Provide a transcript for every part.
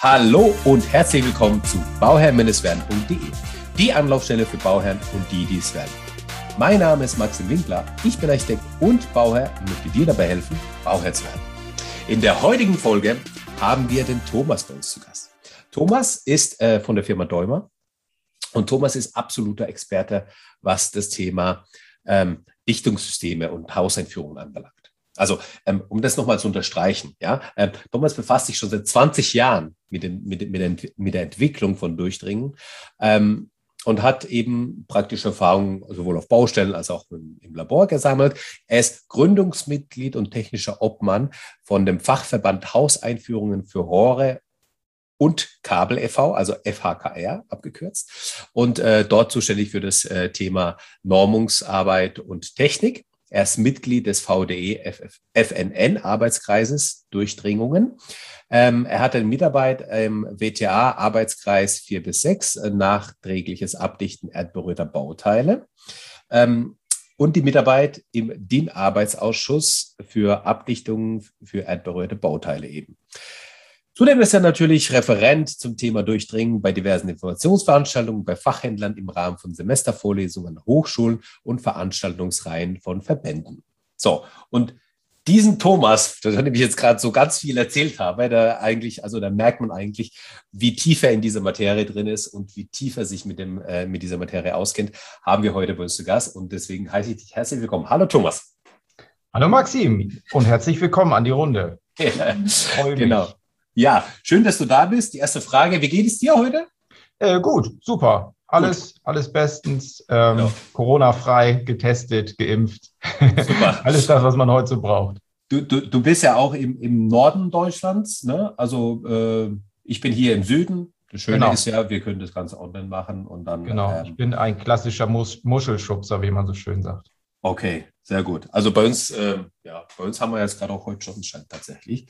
Hallo und herzlich willkommen zu bauherrn-werden.de, die Anlaufstelle für Bauherren und die es werden. Mein Name ist Maxim Winkler, ich bin Architekt und Bauherr und möchte dir dabei helfen, Bauherr zu werden. In der heutigen Folge haben wir den Thomas bei uns zu Gast. Thomas ist von der Firma Däumer und Thomas ist absoluter Experte, was das Thema Dichtungssysteme und Hauseinführungen anbelangt. Also, um das nochmal zu unterstreichen, ja, Thomas befasst sich schon seit 20 Jahren mit der Entwicklung von Durchdringen und hat eben praktische Erfahrungen sowohl auf Baustellen als auch im Labor gesammelt. Er ist Gründungsmitglied und technischer Obmann von dem Fachverband Hauseinführungen für Rohre und Kabel e.V., also FHKR abgekürzt, und dort zuständig für das Thema Normungsarbeit und Technik. Er ist Mitglied des VDE-FNN-Arbeitskreises Durchdringungen. Er hat eine Mitarbeit im WTA-Arbeitskreis 4 bis 6, nachträgliches Abdichten erdberührter Bauteile. Und die Mitarbeit im DIN-Arbeitsausschuss für Abdichtungen für erdberührte Bauteile eben. Zudem ist er natürlich Referent zum Thema Durchdringen bei diversen Informationsveranstaltungen, bei Fachhändlern im Rahmen von Semestervorlesungen an Hochschulen und Veranstaltungsreihen von Verbänden. So, und diesen Thomas, von dem ich jetzt gerade so ganz viel erzählt habe, da merkt man eigentlich, wie tief er in dieser Materie drin ist und wie tief er sich mit dieser Materie auskennt, haben wir heute bei uns zu Gast. Und deswegen heiße ich dich herzlich willkommen. Hallo Thomas. Hallo Maxim und herzlich willkommen an die Runde. Genau. Ja, schön, dass du da bist. Die erste Frage, wie geht es dir heute? Gut, super. Alles bestens. Genau. Corona-frei, getestet, geimpft. Super. Alles das, was man heute so braucht. Du bist ja auch im Norden Deutschlands, ne? Also ich bin hier im Süden. Das Schöne ist ja, wir können das Ganze online machen und dann. Genau, ich bin ein klassischer Muschelschubser, wie man so schön sagt. Okay, sehr gut. Also bei uns haben wir jetzt gerade auch heute Sonnenschein tatsächlich.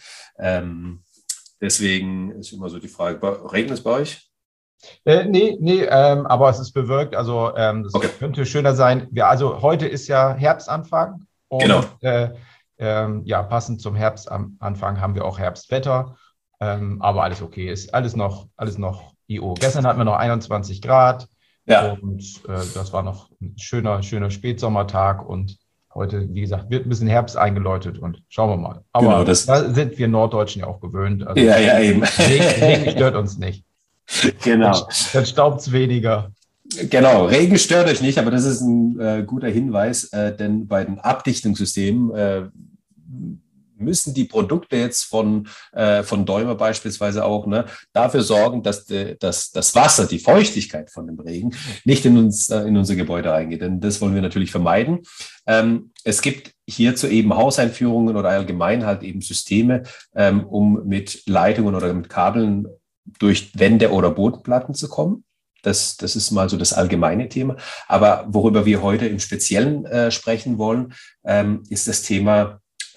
Deswegen ist immer so die Frage, regnet es bei euch? Nee, aber es ist bewölkt, also das könnte schöner sein. Also heute ist ja Herbstanfang und genau. Passend zum Herbstanfang haben wir auch Herbstwetter, aber alles okay, ist alles noch IO. Gestern hatten wir noch 21 Grad und das war noch ein schöner Spätsommertag und heute, wie gesagt, wird ein bisschen Herbst eingeläutet und schauen wir mal. Aber da sind wir Norddeutschen ja auch gewöhnt. Also ja, eben. Regen stört uns nicht. Genau. Dann staubt es weniger. Genau, Regen stört euch nicht, aber das ist ein guter Hinweis, denn bei den Abdichtungssystemen müssen die Produkte jetzt von Däumer beispielsweise auch dafür sorgen, dass das Wasser, die Feuchtigkeit von dem Regen nicht in unser Gebäude reingeht. Denn das wollen wir natürlich vermeiden. Es gibt hierzu eben Hauseinführungen oder allgemein halt eben Systeme, um mit Leitungen oder mit Kabeln durch Wände oder Bodenplatten zu kommen. Das ist mal so das allgemeine Thema. Aber worüber wir heute im Speziellen sprechen wollen, ist das Thema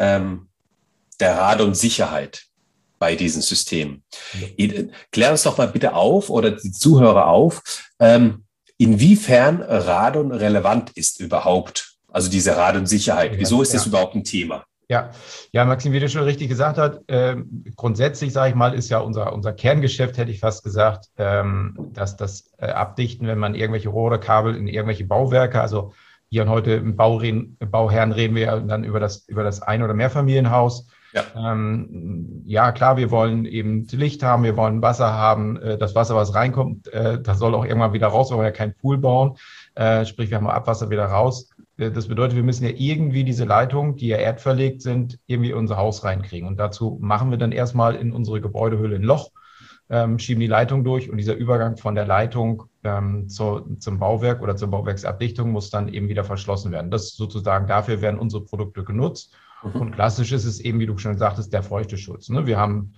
der Radonsicherheit bei diesen Systemen. Klär uns doch mal bitte auf oder die Zuhörer auf, inwiefern Radon relevant ist überhaupt, also diese Radonsicherheit. Wieso ist das überhaupt ein Thema? Ja, Maxim, wie du schon richtig gesagt hast, grundsätzlich, sage ich mal, ist ja unser Kerngeschäft, hätte ich fast gesagt, dass das Abdichten, wenn man irgendwelche Rohre, Kabel in irgendwelche Bauwerke, also hier und heute im Bauherren reden wir ja dann über das Ein- oder Mehrfamilienhaus. Ja, klar, wir wollen eben Licht haben, wir wollen Wasser haben. Das Wasser, was reinkommt, das soll auch irgendwann wieder raus, wir wollen ja keinen Pool bauen. Sprich, wir haben Abwasser wieder raus. Das bedeutet, wir müssen ja irgendwie diese Leitungen, die ja erdverlegt sind, irgendwie in unser Haus reinkriegen. Und dazu machen wir dann erstmal in unsere Gebäudehülle ein Loch, schieben die Leitung durch und dieser Übergang von der Leitung zum Bauwerk oder zur Bauwerksabdichtung muss dann eben wieder verschlossen werden. Das sozusagen, dafür werden unsere Produkte genutzt. Und klassisch ist es eben, wie du schon sagtest, der Feuchteschutz. Wir haben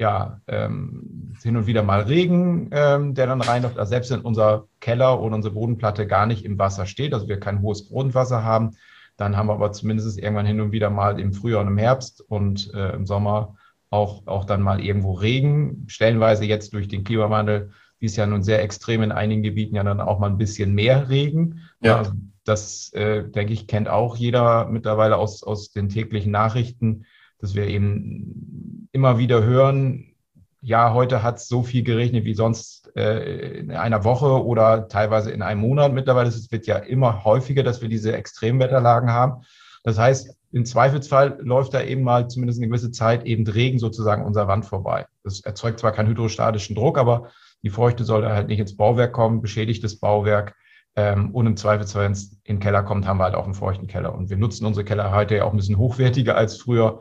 hin und wieder mal Regen, der dann reinläuft, also selbst wenn unser Keller oder unsere Bodenplatte gar nicht im Wasser steht, also wir kein hohes Grundwasser haben, dann haben wir aber zumindest irgendwann hin und wieder mal im Frühjahr und im Herbst und im Sommer auch dann mal irgendwo Regen, stellenweise jetzt durch den Klimawandel, wie es ja nun sehr extrem in einigen Gebieten ja dann auch mal ein bisschen mehr Regen. Ja. Also das, denke ich, kennt auch jeder mittlerweile aus den täglichen Nachrichten, dass wir eben immer wieder hören, ja, heute hat es so viel geregnet wie sonst in einer Woche oder teilweise in einem Monat. Mittlerweile wird ja immer häufiger, dass wir diese Extremwetterlagen haben. Das heißt, im Zweifelsfall läuft da eben mal zumindest eine gewisse Zeit eben Regen sozusagen unserer Wand vorbei. Das erzeugt zwar keinen hydrostatischen Druck, aber die Feuchte soll halt nicht ins Bauwerk kommen, beschädigt das Bauwerk. Und im Zweifelsfall, wenn es in den Keller kommt, haben wir halt auch einen feuchten Keller. Und wir nutzen unsere Keller heute ja auch ein bisschen hochwertiger als früher.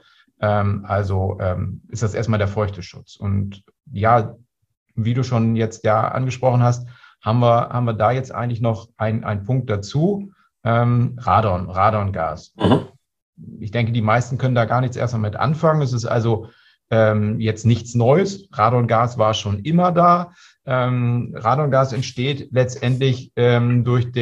Ist das erstmal der Feuchteschutz. Und ja, wie du schon jetzt ja angesprochen hast, haben wir da jetzt eigentlich noch einen Punkt dazu. Radongas. Mhm. Ich denke, die meisten können da gar nichts erstmal mit anfangen. Es ist also jetzt nichts Neues. Radongas war schon immer da. Radongas entsteht letztendlich durch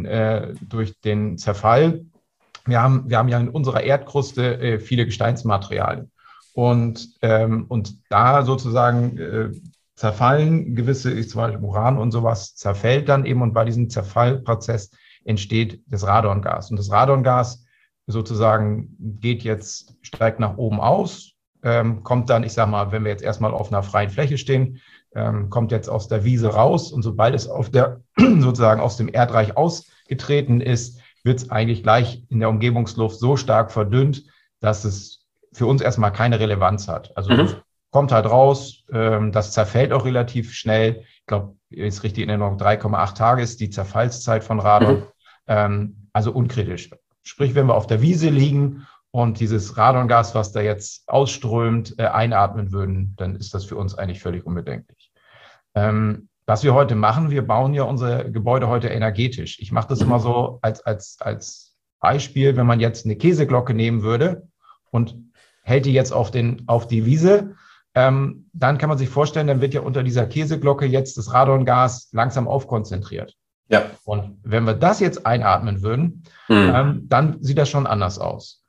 den Zerfall. Wir haben ja in unserer Erdkruste viele Gesteinsmaterialien. Und da sozusagen zerfallen gewisse, zum Beispiel Uran und sowas, zerfällt dann eben. Und bei diesem Zerfallprozess entsteht das Radongas. Und das Radongas sozusagen steigt nach oben aus, kommt dann, ich sag mal, wenn wir jetzt erstmal auf einer freien Fläche stehen, kommt jetzt aus der Wiese raus. Und sobald es sozusagen aus dem Erdreich ausgetreten ist, wird es eigentlich gleich in der Umgebungsluft so stark verdünnt, dass es für uns erstmal keine Relevanz hat. Also kommt halt raus, das zerfällt auch relativ schnell. Ich glaube, ist richtig in Erinnerung, 3,8 Tage ist die Zerfallszeit von Radon. Also unkritisch. Sprich, wenn wir auf der Wiese liegen und dieses Radongas, was da jetzt ausströmt, einatmen würden, dann ist das für uns eigentlich völlig unbedenklich. Was wir heute machen, wir bauen ja unsere Gebäude heute energetisch. Ich mache das immer so als Beispiel, wenn man jetzt eine Käseglocke nehmen würde und hält die jetzt auf die Wiese, dann kann man sich vorstellen, dann wird ja unter dieser Käseglocke jetzt das Radongas langsam aufkonzentriert. Ja. Und wenn wir das jetzt einatmen würden, dann sieht das schon anders aus.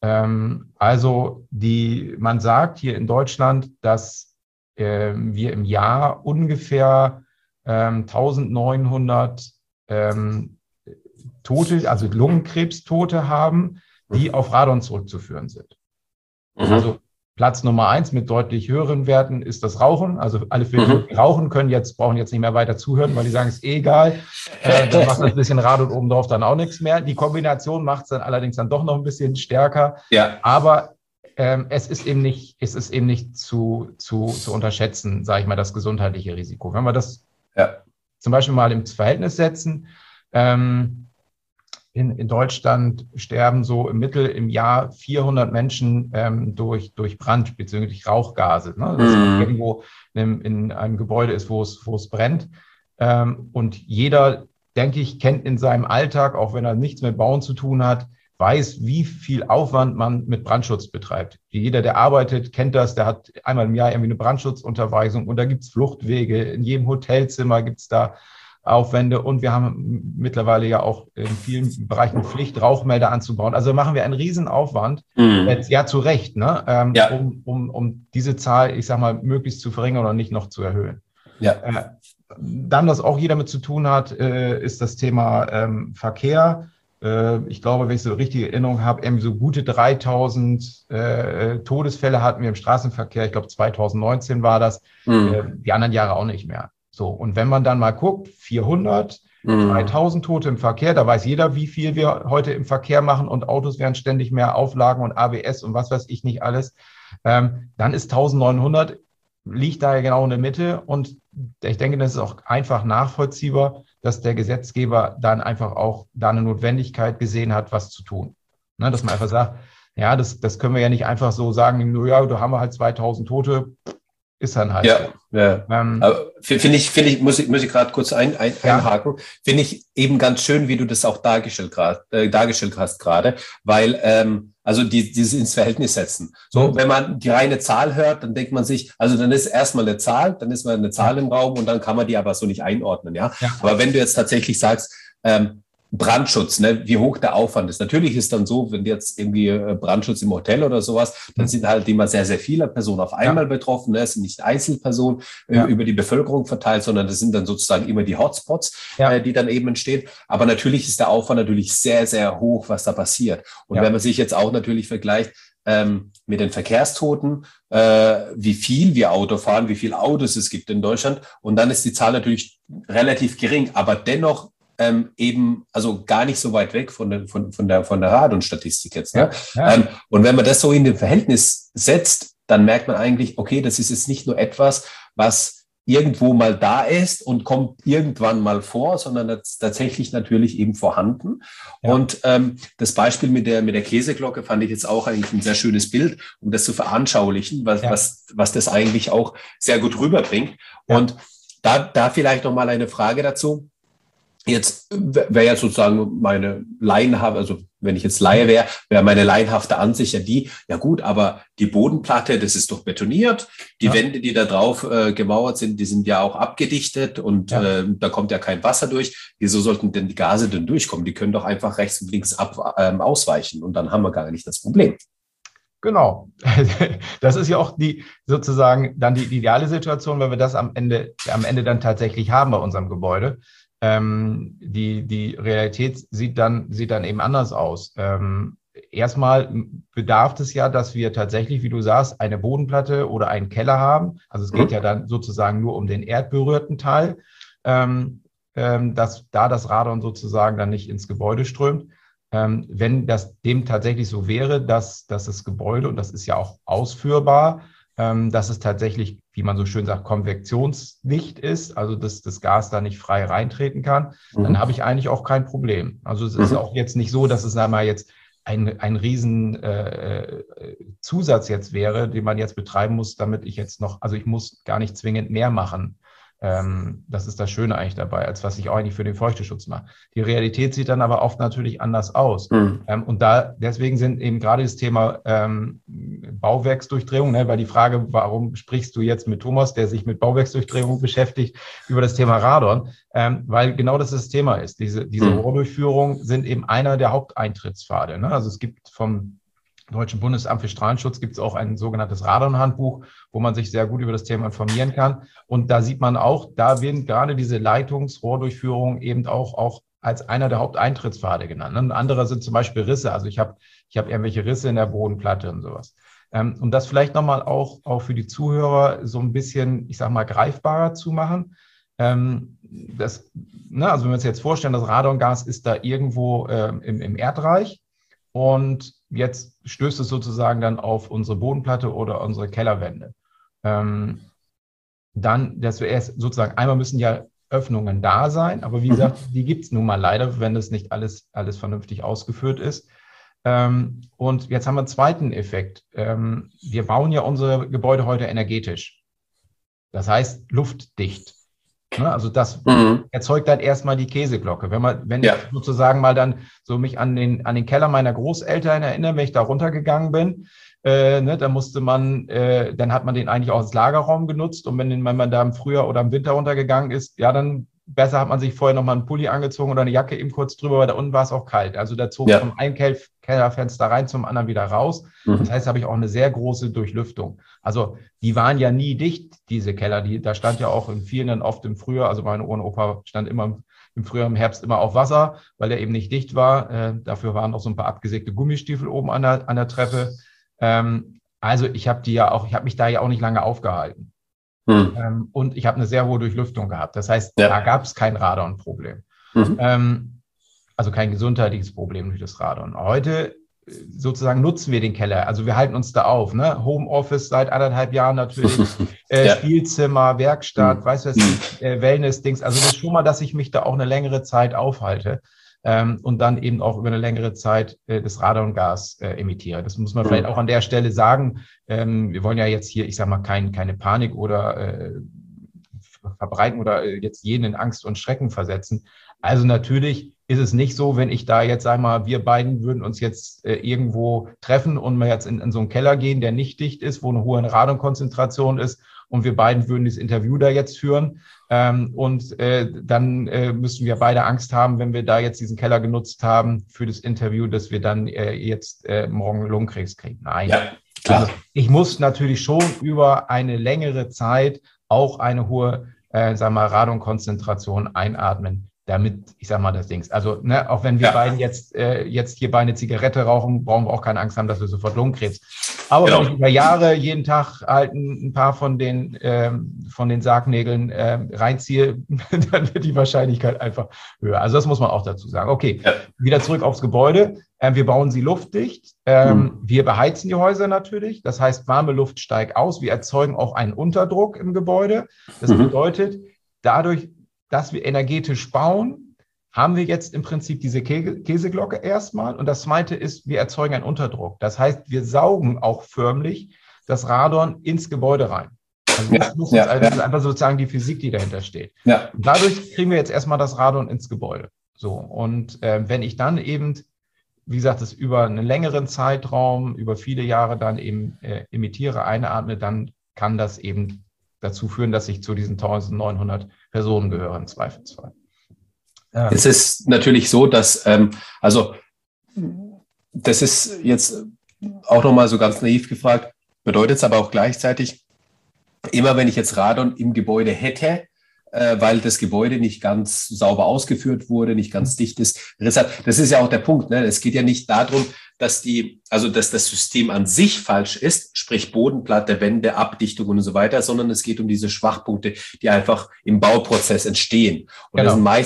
Also man sagt hier in Deutschland, dass wir im Jahr ungefähr 1900 Tote, also Lungenkrebstote haben, die auf Radon zurückzuführen sind. Also Platz Nummer 1 mit deutlich höheren Werten ist das Rauchen. Also alle, die rauchen können, brauchen jetzt nicht mehr weiter zuhören, weil die sagen, es ist egal. Dann macht das ein bisschen Radon obendrauf dann auch nichts mehr. Die Kombination macht es dann allerdings dann doch noch ein bisschen stärker. Ja. Aber es ist eben nicht zu unterschätzen, sage ich mal, das gesundheitliche Risiko. Wenn wir das zum Beispiel mal ins Verhältnis setzen, in Deutschland sterben so im Mittel im Jahr 400 Menschen durch Brand bzw. Rauchgase. Ne? Das irgendwo in einem Gebäude ist, wo es brennt. Und jeder, denke ich, kennt in seinem Alltag, auch wenn er nichts mit Bauen zu tun hat, weiß, wie viel Aufwand man mit Brandschutz betreibt. Jeder, der arbeitet, kennt das. Der hat einmal im Jahr irgendwie eine Brandschutzunterweisung und da gibt es Fluchtwege. In jedem Hotelzimmer gibt es da Aufwände und wir haben mittlerweile ja auch in vielen Bereichen Pflicht, Rauchmelder anzubauen. Also machen wir einen riesen Aufwand, ja zu Recht, ne? Um diese Zahl, ich sag mal, möglichst zu verringern oder nicht noch zu erhöhen. Ja. Dann, was auch jeder mit zu tun hat, ist das Thema Verkehr. Ich glaube, wenn ich so richtige Erinnerung habe, irgendwie so gute 3000 Todesfälle hatten wir im Straßenverkehr. Ich glaube, 2019 war das. Die anderen Jahre auch nicht mehr. So, und wenn man dann mal guckt, 400, 3000 Tote im Verkehr, da weiß jeder, wie viel wir heute im Verkehr machen und Autos werden ständig mehr Auflagen und ABS und was weiß ich nicht alles, dann ist 1900, liegt da ja genau in der Mitte und ich denke, das ist auch einfach nachvollziehbar, dass der Gesetzgeber dann einfach auch da eine Notwendigkeit gesehen hat, was zu tun. Ne, dass man einfach sagt, ja, das können wir ja nicht einfach so sagen, nur ja, da haben wir halt 2000 Tote, ist dann halt. Ja. Finde ich, muss ich gerade kurz einhaken. Finde ich eben ganz schön, wie du das auch dargestellt hast gerade, weil also dieses ins Verhältnis setzen. So, wenn man die reine Zahl hört, dann denkt man sich, also dann ist erstmal eine Zahl, dann ist mal eine Zahl im Raum und dann kann man die aber so nicht einordnen, ja. Aber wenn du jetzt tatsächlich sagst, Brandschutz, ne, wie hoch der Aufwand ist. Natürlich ist dann so, wenn jetzt irgendwie Brandschutz im Hotel oder sowas, dann sind halt immer sehr, sehr viele Personen auf einmal betroffen. Ne? Es sind nicht Einzelpersonen über die Bevölkerung verteilt, sondern das sind dann sozusagen immer die Hotspots, die dann eben entstehen. Aber natürlich ist der Aufwand natürlich sehr, sehr hoch, was da passiert. Und wenn man sich jetzt auch natürlich vergleicht, mit den Verkehrstoten, wie viel wir Auto fahren, wie viele Autos es gibt in Deutschland. Und dann ist die Zahl natürlich relativ gering, aber dennoch eben, also gar nicht so weit weg von der Radon-Statistik jetzt. Ne? Ja, ja. Und wenn man das so in den Verhältnis setzt, dann merkt man eigentlich, okay, das ist jetzt nicht nur etwas, was irgendwo mal da ist und kommt irgendwann mal vor, sondern das ist tatsächlich natürlich eben vorhanden. Ja. Und das Beispiel mit der Käseglocke fand ich jetzt auch eigentlich ein sehr schönes Bild, um das zu veranschaulichen, was das eigentlich auch sehr gut rüberbringt. Ja. Und da vielleicht noch mal eine Frage dazu. Jetzt wäre ja sozusagen meine laienhafte, also wenn ich jetzt Laie wäre meine laienhafte Ansicht ja die, ja gut, aber die Bodenplatte, das ist doch betoniert, die Wände, die da drauf gemauert sind, die sind ja auch abgedichtet und da kommt ja kein Wasser durch. Wieso sollten denn die Gase denn durchkommen? Die können doch einfach rechts und links ausweichen und dann haben wir gar nicht das Problem. Genau. Das ist ja auch sozusagen dann die ideale Situation, wenn wir das am Ende dann tatsächlich haben bei unserem Gebäude. Die Realität sieht dann eben anders aus. Erstmal bedarf es ja, dass wir tatsächlich, wie du sagst, eine Bodenplatte oder einen Keller haben. Also es geht ja dann sozusagen nur um den erdberührten Teil, dass da das Radon sozusagen dann nicht ins Gebäude strömt. Wenn das dem tatsächlich so wäre, dass das Gebäude, und das ist ja auch ausführbar, dass es tatsächlich, wie man so schön sagt, konvektionsdicht ist, also dass das Gas da nicht frei reintreten kann, dann habe ich eigentlich auch kein Problem. Also es ist auch jetzt nicht so, dass es einmal jetzt ein riesen Zusatz jetzt wäre, den man jetzt betreiben muss, damit ich jetzt noch, also ich muss gar nicht zwingend mehr machen. Das ist das Schöne eigentlich dabei, als was ich auch eigentlich für den Feuchteschutz mache. Die Realität sieht dann aber oft natürlich anders aus. Und deswegen sind eben gerade das Thema Bauwerksdurchdrehung, ne, weil die Frage, warum sprichst du jetzt mit Thomas, der sich mit Bauwerksdurchdrehung beschäftigt, über das Thema Radon, weil genau das Thema ist. Diese Rohrdurchführungen sind eben einer der Haupteintrittspfade. Ne? Also es gibt vom Deutschen Bundesamt für Strahlenschutz gibt es auch ein sogenanntes Radon-Handbuch, wo man sich sehr gut über das Thema informieren kann. Und da sieht man auch, da werden gerade diese Rohrdurchführungen eben auch als einer der Haupteintrittspfade genannt. Und andere sind zum Beispiel Risse. Also ich habe irgendwelche Risse in der Bodenplatte und sowas. Um das vielleicht nochmal auch für die Zuhörer so ein bisschen, ich sag mal, greifbarer zu machen. Also wenn wir uns jetzt vorstellen, das Radongas ist da irgendwo im Erdreich. Und jetzt stößt es sozusagen dann auf unsere Bodenplatte oder unsere Kellerwände. Dann, dass wir erst sozusagen, einmal müssen ja Öffnungen da sein, aber wie gesagt, die gibt es nun mal leider, wenn das nicht alles vernünftig ausgeführt ist. Und jetzt haben wir einen zweiten Effekt. Wir bauen ja unsere Gebäude heute energetisch. Das heißt luftdicht. Also das erzeugt dann erstmal die Käseglocke. Wenn ich sozusagen mal dann so mich an den Keller meiner Großeltern erinnere, wenn ich da runtergegangen bin, dann hat man den eigentlich auch als Lagerraum genutzt. Und wenn man da im Frühjahr oder im Winter runtergegangen ist, ja, dann besser hat man sich vorher nochmal einen Pulli angezogen oder eine Jacke eben kurz drüber, weil da unten war es auch kalt. Also da zog vom einen Kellerfenster rein zum anderen wieder raus. Das heißt, habe ich auch eine sehr große Durchlüftung. Also die waren ja nie dicht, diese Keller. Da stand ja auch in vielen dann oft im Frühjahr, also meine Ohren und Opa stand immer im Frühjahr, im Herbst immer auf Wasser, weil er eben nicht dicht war. Dafür waren auch so ein paar abgesägte Gummistiefel oben an der Treppe. Also ich habe mich da ja auch nicht lange aufgehalten. Und ich habe eine sehr hohe Durchlüftung gehabt. Das heißt, da gab es kein Radon-Problem. Also kein gesundheitliches Problem durch das Radon. Heute sozusagen nutzen wir den Keller. Also wir halten uns da auf. Ne? Homeoffice seit 1,5 Jahren natürlich, Spielzimmer, Werkstatt, Wellness-Dings. Also das ist schon mal, dass ich mich da auch eine längere Zeit aufhalte. Und dann eben auch über eine längere Zeit das Radongas emittiere. Das muss man vielleicht auch an der Stelle sagen. Wir wollen ja jetzt hier, ich sage mal, keine Panik oder verbreiten oder jetzt jeden in Angst und Schrecken versetzen. Also natürlich ist es nicht so, wenn ich da jetzt, sag mal, wir beiden würden uns jetzt irgendwo treffen und mal jetzt in so einen Keller gehen, der nicht dicht ist, wo eine hohe Radonkonzentration ist und wir beiden würden das Interview da jetzt führen. Dann müssten wir beide Angst haben, wenn wir da jetzt diesen Keller genutzt haben für das Interview, dass wir dann jetzt morgen Lungenkrebs kriegen. Nein. Ja, klar. Also ich muss natürlich schon über eine längere Zeit auch eine hohe Radonkonzentration einatmen. damit, ich sag mal, das Ding. Also, ne, auch wenn wir beiden jetzt hierbei eine Zigarette rauchen, brauchen wir auch keine Angst haben, dass wir sofort Lungenkrebs. Aber wenn ich über Jahre jeden Tag halt ein paar von den Sargnägeln reinziehe, dann wird die Wahrscheinlichkeit einfach höher. Also das muss man auch dazu sagen. Okay, wieder zurück aufs Gebäude. Wir bauen sie luftdicht. Wir beheizen die Häuser natürlich. Das heißt, warme Luft steigt aus. Wir erzeugen auch einen Unterdruck im Gebäude. Das bedeutet, dadurch, dass wir energetisch bauen, haben wir jetzt im Prinzip diese Käseglocke erstmal. Und das Zweite ist, wir erzeugen einen Unterdruck. Das heißt, wir saugen auch förmlich das Radon ins Gebäude rein. Also das ist einfach sozusagen die Physik, die dahinter steht. Ja. Und dadurch kriegen wir jetzt erstmal das Radon ins Gebäude. So. Und wenn ich dann eben, wie gesagt, das über einen längeren Zeitraum, über viele Jahre dann eben emittiere, einatme, dann kann das eben dazu führen, dass ich zu diesen 1900 Personen gehöre im Zweifelsfall. Es ist natürlich so, dass, das ist jetzt auch nochmal so ganz naiv gefragt, bedeutet es aber auch gleichzeitig, immer wenn ich jetzt Radon im Gebäude hätte, weil das Gebäude nicht ganz sauber ausgeführt wurde, nicht ganz dicht ist. Das ist ja auch der Punkt. Ne? Es geht ja nicht darum, dass das System an sich falsch ist, sprich Bodenplatte, Wände, Abdichtung und so weiter, sondern es geht um diese Schwachpunkte, die einfach im Bauprozess entstehen. Und das sind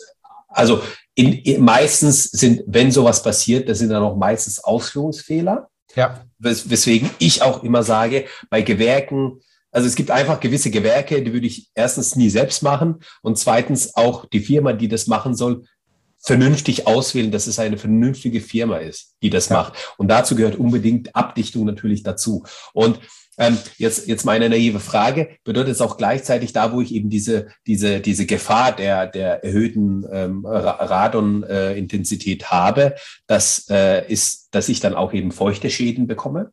meistens sind, wenn sowas passiert, das sind dann auch meistens Ausführungsfehler. Ja. Weswegen ich auch immer sage, bei Gewerken, also es gibt einfach gewisse Gewerke, die würde ich erstens nie selbst machen und zweitens auch die Firma, die das machen soll, vernünftig auswählen, dass es eine vernünftige Firma ist, die das macht. Und dazu gehört unbedingt Abdichtung natürlich dazu. Und jetzt meine naive Frage, bedeutet es auch gleichzeitig da, wo ich eben diese Gefahr der erhöhten Radon-Intensität habe, dass ich dann auch eben feuchte Schäden bekomme?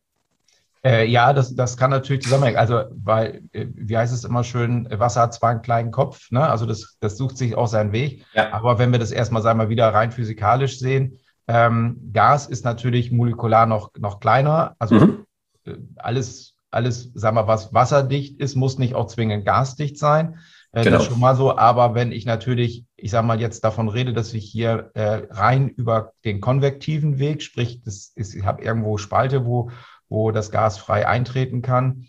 Ja, das kann natürlich zusammenhängen. Also, weil, wie heißt es immer schön, Wasser hat zwar einen kleinen Kopf, ne? Also das sucht sich auch seinen Weg. Ja. Aber wenn wir das erstmal, sagen wir wieder rein physikalisch sehen, Gas ist natürlich molekular noch kleiner. Also alles, sagen wir, was wasserdicht ist, muss nicht auch zwingend gasdicht sein. Genau. Das ist schon mal so. Aber wenn ich natürlich, ich sage mal, jetzt davon rede, dass ich hier rein über den konvektiven Weg, sprich, ich habe irgendwo Spalte, wo das Gas frei eintreten kann,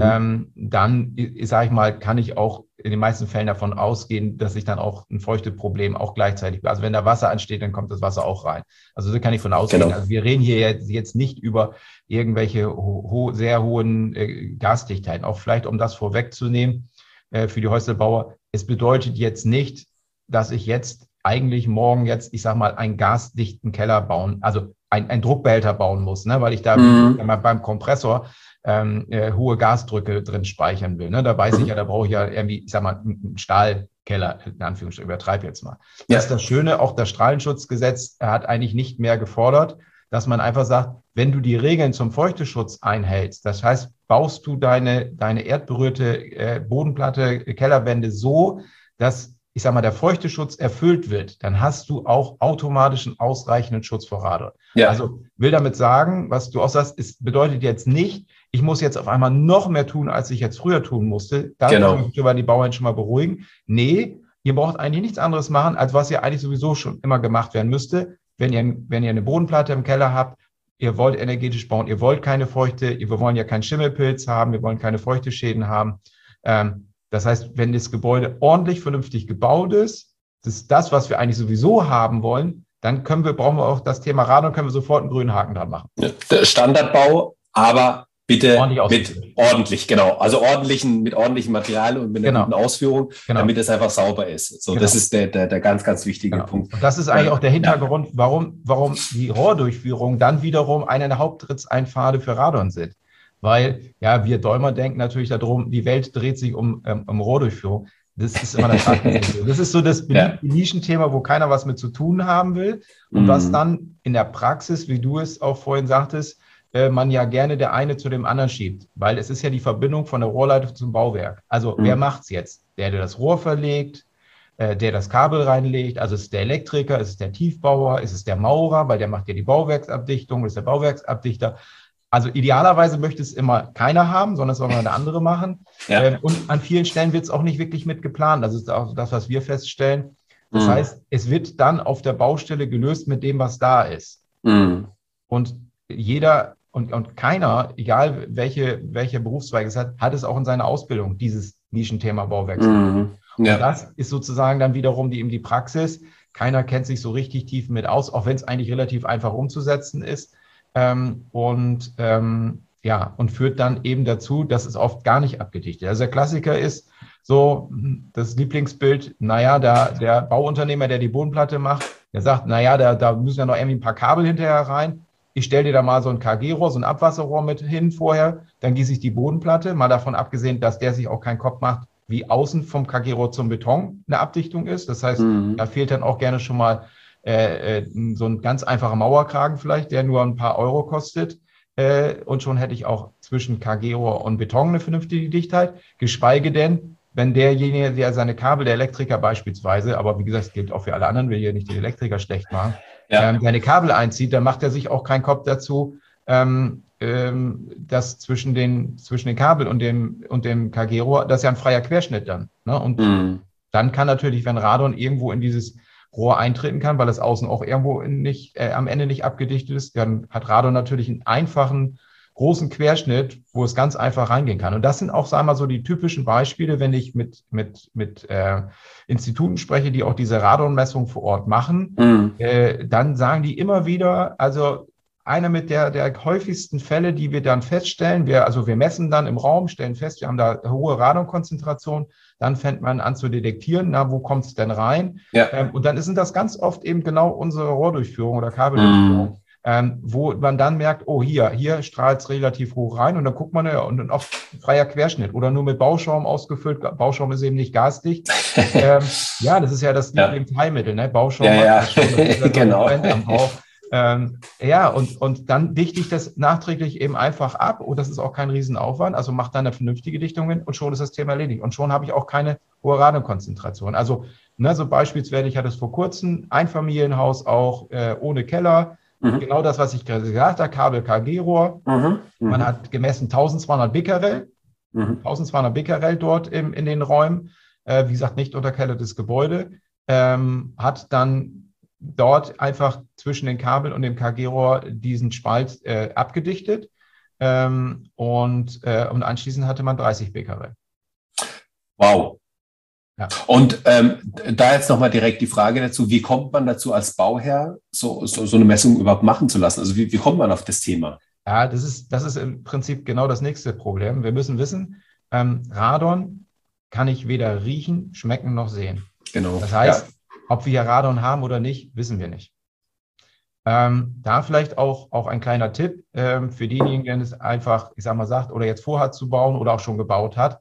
dann, sage ich mal, kann ich auch in den meisten Fällen davon ausgehen, dass ich dann auch ein Feuchteproblem auch gleichzeitig, also wenn da Wasser ansteht, dann kommt das Wasser auch rein. Also so kann ich von ausgehen. Genau. Also wir reden hier jetzt nicht über irgendwelche sehr hohen Gasdichtheiten. Auch vielleicht, um das vorwegzunehmen, für die Häuslebauer, es bedeutet jetzt nicht, dass ich jetzt eigentlich morgen ich sage mal, einen gasdichten Keller bauen, also ein Druckbehälter bauen muss, ne, weil ich da beim Kompressor hohe Gasdrücke drin speichern will. Ne? Da weiß ich ja, da brauche ich ja irgendwie, ich sag mal, einen Stahlkeller, in Anführungsstrichen, übertreibe jetzt mal. Ja. Das ist das Schöne, auch das Strahlenschutzgesetz hat eigentlich nicht mehr gefordert, dass man einfach sagt, wenn du die Regeln zum Feuchteschutz einhältst, das heißt, baust du deine erdberührte Bodenplatte, Kellerwände so, dass, ich sag mal, der Feuchteschutz erfüllt wird, dann hast du auch automatisch einen ausreichenden Schutz vor Radon. Ja. Also will damit sagen, was du auch sagst, es bedeutet jetzt nicht, ich muss jetzt auf einmal noch mehr tun, als ich jetzt früher tun musste. Da kann ich über die Bauern schon mal beruhigen. Nee, ihr braucht eigentlich nichts anderes machen, als was ja eigentlich sowieso schon immer gemacht werden müsste. Wenn ihr eine Bodenplatte im Keller habt, ihr wollt energetisch bauen, ihr wollt keine Feuchte, wir wollen ja keinen Schimmelpilz haben, wir wollen keine Feuchteschäden haben. Das heißt, wenn das Gebäude ordentlich, vernünftig gebaut ist, das ist das, was wir eigentlich sowieso haben wollen, dann brauchen wir auch das Thema Radon, können wir sofort einen grünen Haken dran machen. Der Standardbau, aber bitte ordentlich, genau. Also mit ordentlichem Material und mit einer guten Ausführung, damit es einfach sauber ist. So, das ist der ganz, ganz wichtige Punkt. Und das ist eigentlich auch der Hintergrund, warum die Rohrdurchführung dann wiederum eine der Haupttritteinpfade für Radon sind. Weil, ja, wir Däumer denken natürlich darum, die Welt dreht sich um Rohrdurchführung. Das ist immer das Das ist so das beliebte Nischenthema, wo keiner was mit zu tun haben will. Und was dann in der Praxis, wie du es auch vorhin sagtest, man ja gerne der eine zu dem anderen schiebt. Weil es ist ja die Verbindung von der Rohrleitung zum Bauwerk. Also wer macht's jetzt? Der das Rohr verlegt, der das Kabel reinlegt, also ist es der Elektriker, ist es der Tiefbauer, ist es der Maurer, weil der macht ja die Bauwerksabdichtung, ist der Bauwerksabdichter. Also idealerweise möchte es immer keiner haben, sondern es soll mal eine andere machen. Ja. Und an vielen Stellen wird es auch nicht wirklich mit geplant. Das ist auch das, was wir feststellen. Das heißt, es wird dann auf der Baustelle gelöst mit dem, was da ist. Und jeder und keiner, egal welche Berufszweig es hat es auch in seiner Ausbildung, dieses Nischenthema Bauwerkstechnik. Und das ist sozusagen dann wiederum die Praxis. Keiner kennt sich so richtig tief mit aus, auch wenn es eigentlich relativ einfach umzusetzen ist. Und führt dann eben dazu, dass es oft gar nicht abgedichtet ist. Also der Klassiker ist so das Lieblingsbild, der Bauunternehmer, der die Bodenplatte macht, der sagt, da müssen ja noch irgendwie ein paar Kabel hinterher rein. Ich stelle dir da mal so ein KG-Rohr, so ein Abwasserrohr mit hin vorher, dann gieße ich die Bodenplatte, mal davon abgesehen, dass der sich auch keinen Kopf macht, wie außen vom KG-Rohr zum Beton eine Abdichtung ist. Das heißt, da fehlt dann auch gerne schon mal so ein ganz einfacher Mauerkragen vielleicht, der nur ein paar Euro kostet. Und schon hätte ich auch zwischen KG-Rohr und Beton eine vernünftige Dichtheit, geschweige denn, wenn derjenige, der seine Kabel, der Elektriker beispielsweise, aber wie gesagt, es gilt auch für alle anderen, will hier nicht die Elektriker schlecht machen, seine Kabel einzieht, dann macht er sich auch keinen Kopf dazu, dass zwischen den Kabel und dem KG-Rohr, das ist ja ein freier Querschnitt dann. Ne? Und dann kann natürlich, wenn Radon irgendwo in dieses Rohr eintreten kann, weil es außen auch irgendwo am Ende nicht abgedichtet ist, dann hat Radon natürlich einen einfachen, großen Querschnitt, wo es ganz einfach reingehen kann. Und das sind auch, sagen wir mal, so die typischen Beispiele, wenn ich mit Instituten spreche, die auch diese Radonmessung vor Ort machen, dann sagen die immer wieder, also einer mit der häufigsten Fälle, die wir dann feststellen, wir messen dann im Raum, stellen fest, wir haben da hohe Radonkonzentration, dann fängt man an zu detektieren, wo kommt es denn rein? Und dann sind das ganz oft eben genau unsere Rohrdurchführung oder Kabeldurchführung, wo man dann merkt, oh, hier strahlt es relativ hoch rein und dann guckt man und oft freier Querschnitt oder nur mit Bauschaum ausgefüllt. Bauschaum ist eben nicht gasdicht. Das ist ja das Lieblingsheilmittel, ne? Bauschaum. Genau. Und dann dichte ich das nachträglich eben einfach ab und das ist auch kein Riesenaufwand, also mache dann eine vernünftige Dichtung hin und schon ist das Thema erledigt und schon habe ich auch keine hohe Radonkonzentration. Also so beispielsweise, ich hatte es vor kurzem, Einfamilienhaus auch ohne Keller, genau das, was ich gerade gesagt habe, Kabel, KG-Rohr, man hat gemessen 1200 Becquerel, 1200 Becquerel dort in den Räumen, wie gesagt, nicht unterkellertes Gebäude, hat dann dort einfach zwischen den Kabeln und dem KG-Rohr diesen Spalt abgedichtet und anschließend hatte man 30 Becquerel. Wow. Ja. Und da jetzt nochmal direkt die Frage dazu, wie kommt man dazu als Bauherr, so eine Messung überhaupt machen zu lassen? Also wie kommt man auf das Thema? Ja, das ist im Prinzip genau das nächste Problem. Wir müssen wissen, Radon kann ich weder riechen, schmecken noch sehen. Genau. Das heißt, ob wir hier Radon haben oder nicht, wissen wir nicht. Da vielleicht auch ein kleiner Tipp für diejenigen, der es einfach, ich sag mal, sagt oder jetzt vorhat zu bauen oder auch schon gebaut hat.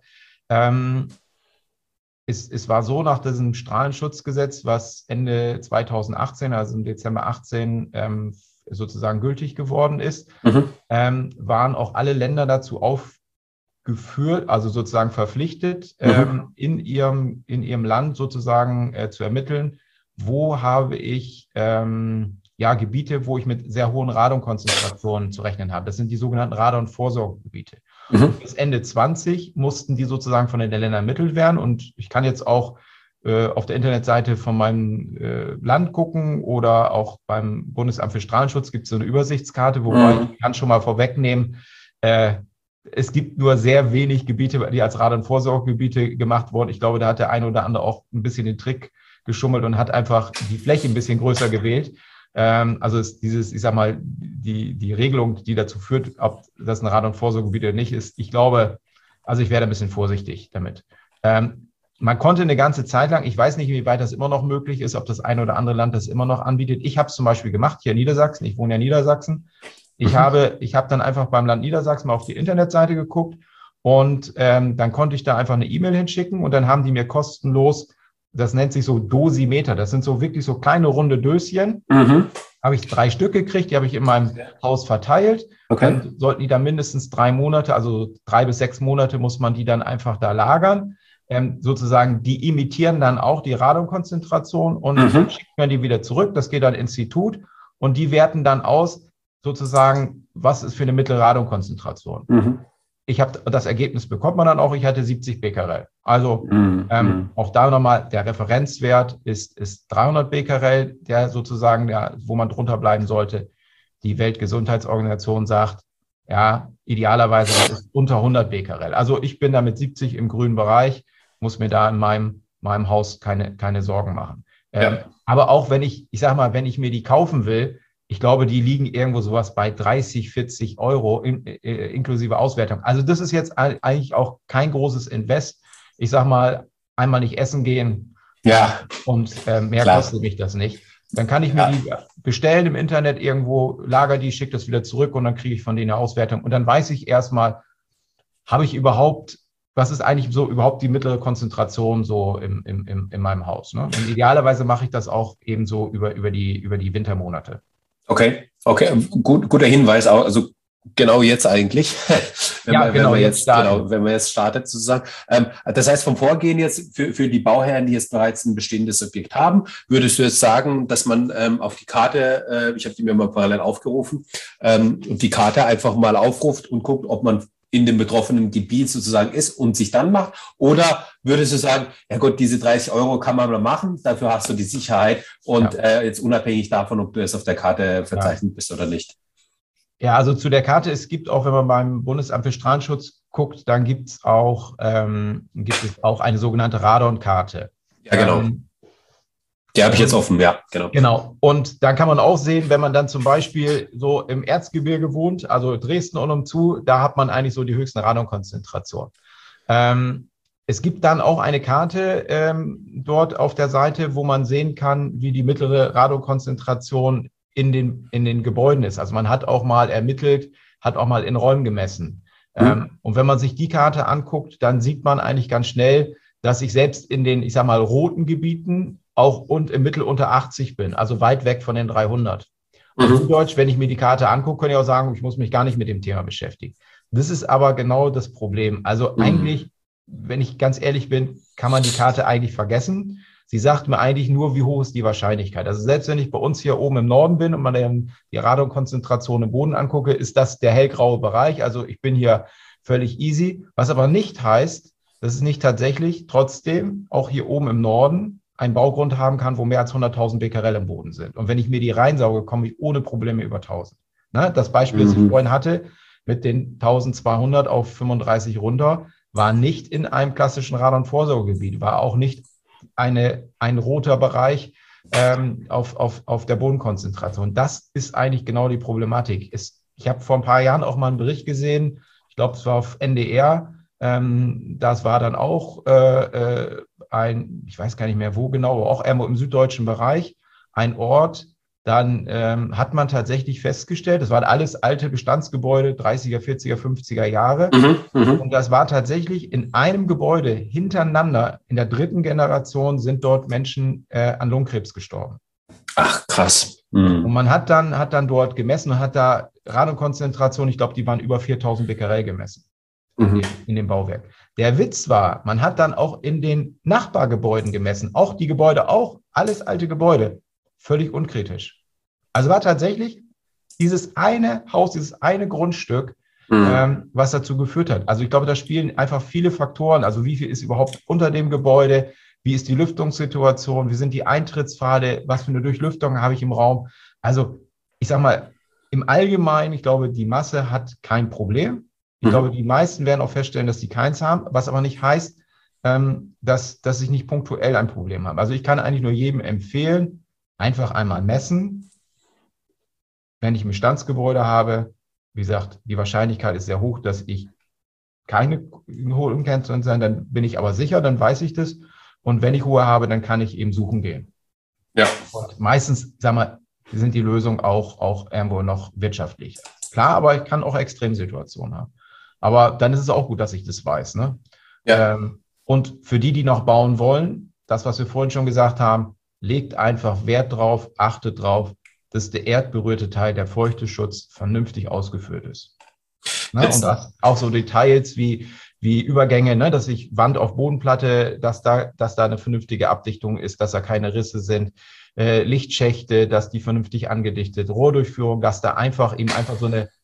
Es war so, nach diesem Strahlenschutzgesetz, was Ende 2018, also im Dezember 18 sozusagen gültig geworden ist, waren auch alle Länder dazu aufgeführt, also sozusagen verpflichtet, in ihrem Land sozusagen zu ermitteln, wo habe ich Gebiete, wo ich mit sehr hohen Radonkonzentrationen zu rechnen habe. Das sind die sogenannten Radonvorsorgegebiete. Bis Ende 20 mussten die sozusagen von den Ländern ermittelt werden. Und ich kann jetzt auch auf der Internetseite von meinem Land gucken oder auch beim Bundesamt für Strahlenschutz gibt es so eine Übersichtskarte, wobei ich kann schon mal vorwegnehmen, es gibt nur sehr wenig Gebiete, die als Radonvorsorgegebiete gemacht wurden. Ich glaube, da hat der eine oder andere auch ein bisschen den Trick geschummelt und hat einfach die Fläche ein bisschen größer gewählt. Also ist dieses, ich sag mal, die Regelung, die dazu führt, ob das ein Radonvorsorgegebiet oder nicht ist, ich glaube, also ich wäre da ein bisschen vorsichtig damit. Man konnte eine ganze Zeit lang, ich weiß nicht, wie weit das immer noch möglich ist, ob das eine oder andere Land das immer noch anbietet. Ich habe es zum Beispiel gemacht hier in Niedersachsen, ich wohne ja in Niedersachsen. Ich habe dann einfach beim Land Niedersachsen mal auf die Internetseite geguckt und dann konnte ich da einfach eine E-Mail hinschicken und dann haben die mir kostenlos, das nennt sich so Dosimeter, das sind so wirklich so kleine runde Döschen, habe ich 3 Stück gekriegt, die habe ich in meinem Haus verteilt. Okay. Dann sollten die dann mindestens 3 Monate, also 3 bis 6 Monate muss man die dann einfach da lagern. Sozusagen, die imitieren dann auch die Radonkonzentration und dann schickt man die wieder zurück, das geht dann ins Institut und die werten dann aus, sozusagen, was ist für eine Mittelradonkonzentration. das Ergebnis bekommt man dann auch, ich hatte 70 Becquerel. Also auch da nochmal, der Referenzwert ist 300 Becquerel, der sozusagen, wo man drunter bleiben sollte. Die Weltgesundheitsorganisation sagt, ja, idealerweise das ist unter 100 Becquerel. Also ich bin da mit 70 im grünen Bereich, muss mir da in meinem Haus keine Sorgen machen. Aber auch wenn ich sage mal, wenn ich mir die kaufen will, ich glaube, die liegen irgendwo sowas bei 30, 40 Euro inklusive Auswertung. Also das ist jetzt eigentlich auch kein großes Invest. Ich sage mal, einmal nicht essen gehen und mehr kostet mich das nicht. Dann kann ich mir die bestellen im Internet irgendwo, lager die, schicke das wieder zurück und dann kriege ich von denen eine Auswertung. Und dann weiß ich erstmal, was ist eigentlich so überhaupt die mittlere Konzentration so in meinem Haus. Ne? Und idealerweise mache ich das auch eben so über die Wintermonate. Okay, guter Hinweis auch, also genau jetzt eigentlich, wenn man jetzt startet sozusagen. Das heißt, vom Vorgehen jetzt für die Bauherren, die jetzt bereits ein bestehendes Objekt haben, würdest du jetzt sagen, dass man auf die Karte, ich habe die mir mal parallel aufgerufen, die Karte einfach mal aufruft und guckt, ob man in dem betroffenen Gebiet sozusagen ist und sich dann macht? Oder würdest du sagen, ja Gott, diese 30 Euro kann man mal machen, dafür hast du die Sicherheit und jetzt unabhängig davon, ob du jetzt auf der Karte verzeichnet bist oder nicht? Ja, also zu der Karte, es gibt auch, wenn man beim Bundesamt für Strahlenschutz guckt, dann gibt es auch eine sogenannte Radon-Karte. Ja, genau. Die habe ich jetzt offen, ja, genau. Genau. Und dann kann man auch sehen, wenn man dann zum Beispiel so im Erzgebirge wohnt, also Dresden und umzu, da hat man eigentlich so die höchsten Radonkonzentrationen. Es gibt dann auch eine Karte dort auf der Seite, wo man sehen kann, wie die mittlere Radonkonzentration in den Gebäuden ist. Also man hat auch mal ermittelt, hat auch mal in Räumen gemessen. Und wenn man sich die Karte anguckt, dann sieht man eigentlich ganz schnell, dass ich selbst in den, ich sag mal, roten Gebieten auch und im Mittel unter 80 bin, also weit weg von den 300. Und zu Deutsch, wenn ich mir die Karte angucke, kann ich auch sagen, ich muss mich gar nicht mit dem Thema beschäftigen. Das ist aber genau das Problem. Also eigentlich, wenn ich ganz ehrlich bin, kann man die Karte eigentlich vergessen. Sie sagt mir eigentlich nur, wie hoch ist die Wahrscheinlichkeit. Also selbst wenn ich bei uns hier oben im Norden bin und man die Radonkonzentration im Boden angucke, ist das der hellgraue Bereich. Also ich bin hier völlig easy. Was aber nicht heißt, dass es nicht tatsächlich trotzdem auch hier oben im Norden einen Baugrund haben kann, wo mehr als 100.000 Becquerel im Boden sind. Und wenn ich mir die reinsauge, komme ich ohne Probleme über 1.000. Ne? Das Beispiel, das ich vorhin hatte, mit den 1.200 auf 35 runter, war nicht in einem klassischen Radon-Vorsorgegebiet, war auch nicht ein roter Bereich auf der Bodenkonzentration. Das ist eigentlich genau die Problematik. Ich habe vor ein paar Jahren auch mal einen Bericht gesehen, ich glaube, es war auf NDR, das war dann auch ich weiß gar nicht mehr wo genau, aber auch irgendwo im süddeutschen Bereich, ein Ort, dann hat man tatsächlich festgestellt, das waren alles alte Bestandsgebäude, 30er, 40er, 50er Jahre. Und das war tatsächlich in einem Gebäude hintereinander, in der 3. Generation sind dort Menschen an Lungenkrebs gestorben. Ach, krass. Und man hat dann dort gemessen und hat da Radonkonzentration, ich glaube, die waren über 4.000 Becquerel gemessen in dem Bauwerk. Der Witz war, man hat dann auch in den Nachbargebäuden gemessen, auch die Gebäude, auch alles alte Gebäude, völlig unkritisch. Also war tatsächlich dieses eine Haus, dieses eine Grundstück, was dazu geführt hat. Also ich glaube, da spielen einfach viele Faktoren. Also wie viel ist überhaupt unter dem Gebäude? Wie ist die Lüftungssituation? Wie sind die Eintrittspfade? Was für eine Durchlüftung habe ich im Raum? Also ich sage mal, im Allgemeinen, ich glaube, die Masse hat kein Problem. Ich glaube, die meisten werden auch feststellen, dass sie keins haben, was aber nicht heißt, dass ich nicht punktuell ein Problem habe. Also ich kann eigentlich nur jedem empfehlen, einfach einmal messen. Wenn ich ein Bestandsgebäude habe, wie gesagt, die Wahrscheinlichkeit ist sehr hoch, dass ich keine hohe Umkennung sein, dann bin ich aber sicher, dann weiß ich das. Und wenn ich hohe habe, dann kann ich eben suchen gehen. Ja. Und meistens, sag mal, sind die Lösungen auch irgendwo noch wirtschaftlich. Klar, aber ich kann auch Extremsituationen haben. Aber dann ist es auch gut, dass ich das weiß. Ne? Ja. Und für die noch bauen wollen, das, was wir vorhin schon gesagt haben, legt einfach Wert drauf, achtet drauf, dass der erdberührte Teil, der Feuchteschutz, vernünftig ausgeführt ist. Ne? Und das, auch so Details wie Übergänge, ne? Dass ich Wand auf Bodenplatte, dass da eine vernünftige Abdichtung ist, dass da keine Risse sind, Lichtschächte, dass die vernünftig angedichtet, Rohrdurchführung, dass da einfach so eine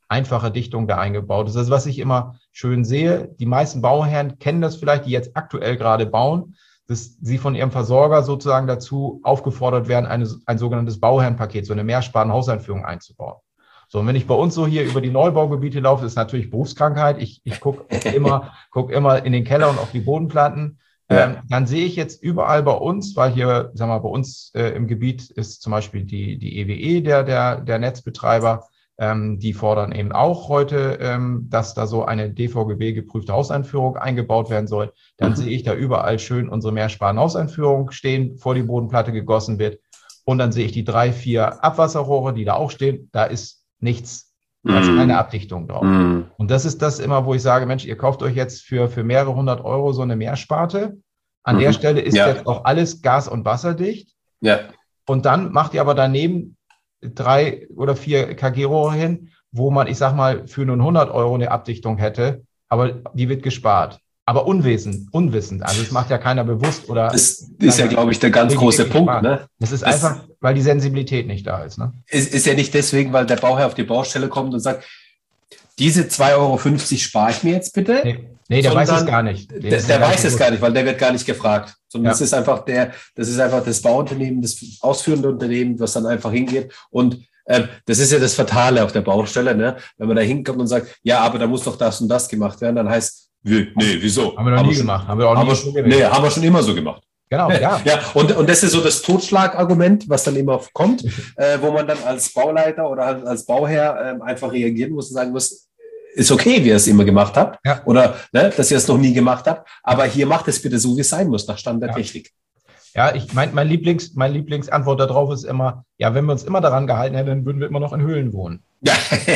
einfache Dichtung da eingebaut ist. Also was ich immer schön sehe, die meisten Bauherren kennen das vielleicht, die jetzt aktuell gerade bauen, dass sie von ihrem Versorger sozusagen dazu aufgefordert werden, ein sogenanntes Bauherrenpaket, so eine Mehrsparen-Hauseinführung einzubauen. So, und wenn ich bei uns so hier über die Neubaugebiete laufe, ist natürlich Berufskrankheit. Ich gucke immer in den Keller und auf die Bodenplatten. Ja. Dann sehe ich jetzt überall bei uns, weil hier, sagen wir mal, bei uns im Gebiet ist zum Beispiel die EWE, der Netzbetreiber, die fordern eben auch heute, dass da so eine DVGB-geprüfte Hauseinführung eingebaut werden soll. Dann sehe ich da überall schön unsere Mehrsparen-Hauseinführung stehen, vor die Bodenplatte gegossen wird. Und dann sehe ich die 3, 4 Abwasserrohre, die da auch stehen. Da ist nichts, da ist keine Abdichtung drauf. Und das ist das immer, wo ich sage, Mensch, ihr kauft euch jetzt für mehrere 100 € so eine Mehrsparte. An der Stelle ist jetzt auch alles gas- und wasserdicht. Ja. Und dann macht ihr aber daneben 3 oder 4 KG-Rohre hin, wo man, ich sag mal, für nur 100 € eine Abdichtung hätte, aber die wird gespart. Aber unwissend. Also es macht ja keiner bewusst oder. Das ist ja, glaube ich, der ganz große Punkt. Ne? Das ist einfach, weil die Sensibilität nicht da ist. Ne? Ist ja nicht deswegen, weil der Bauherr auf die Baustelle kommt und sagt, diese 2,50 € spare ich mir jetzt bitte. Nee, der weiß es gar nicht. Der weiß es gar nicht, weil der wird gar nicht gefragt. Sondern das ist einfach das Bauunternehmen, das ausführende Unternehmen, was dann einfach hingeht. Und das ist ja das Fatale auf der Baustelle, ne? Wenn man da hinkommt und sagt, ja, aber da muss doch das und das gemacht werden, dann heißt, nee, wieso? Haben wir noch nie gemacht. Haben wir schon immer so gemacht. Genau, ja. Ja, und das ist so das Totschlagargument, was dann immer kommt, wo man dann als Bauleiter oder als Bauherr einfach reagieren muss und sagen muss, ist okay, wie ihr es immer gemacht habt, oder dass ihr es noch nie gemacht habt, aber hier macht es bitte so, wie es sein muss, nach Stand der Technik. Ja, mein Lieblingsantwort darauf ist immer, ja, wenn wir uns immer daran gehalten hätten, dann würden wir immer noch in Höhlen wohnen. Ja,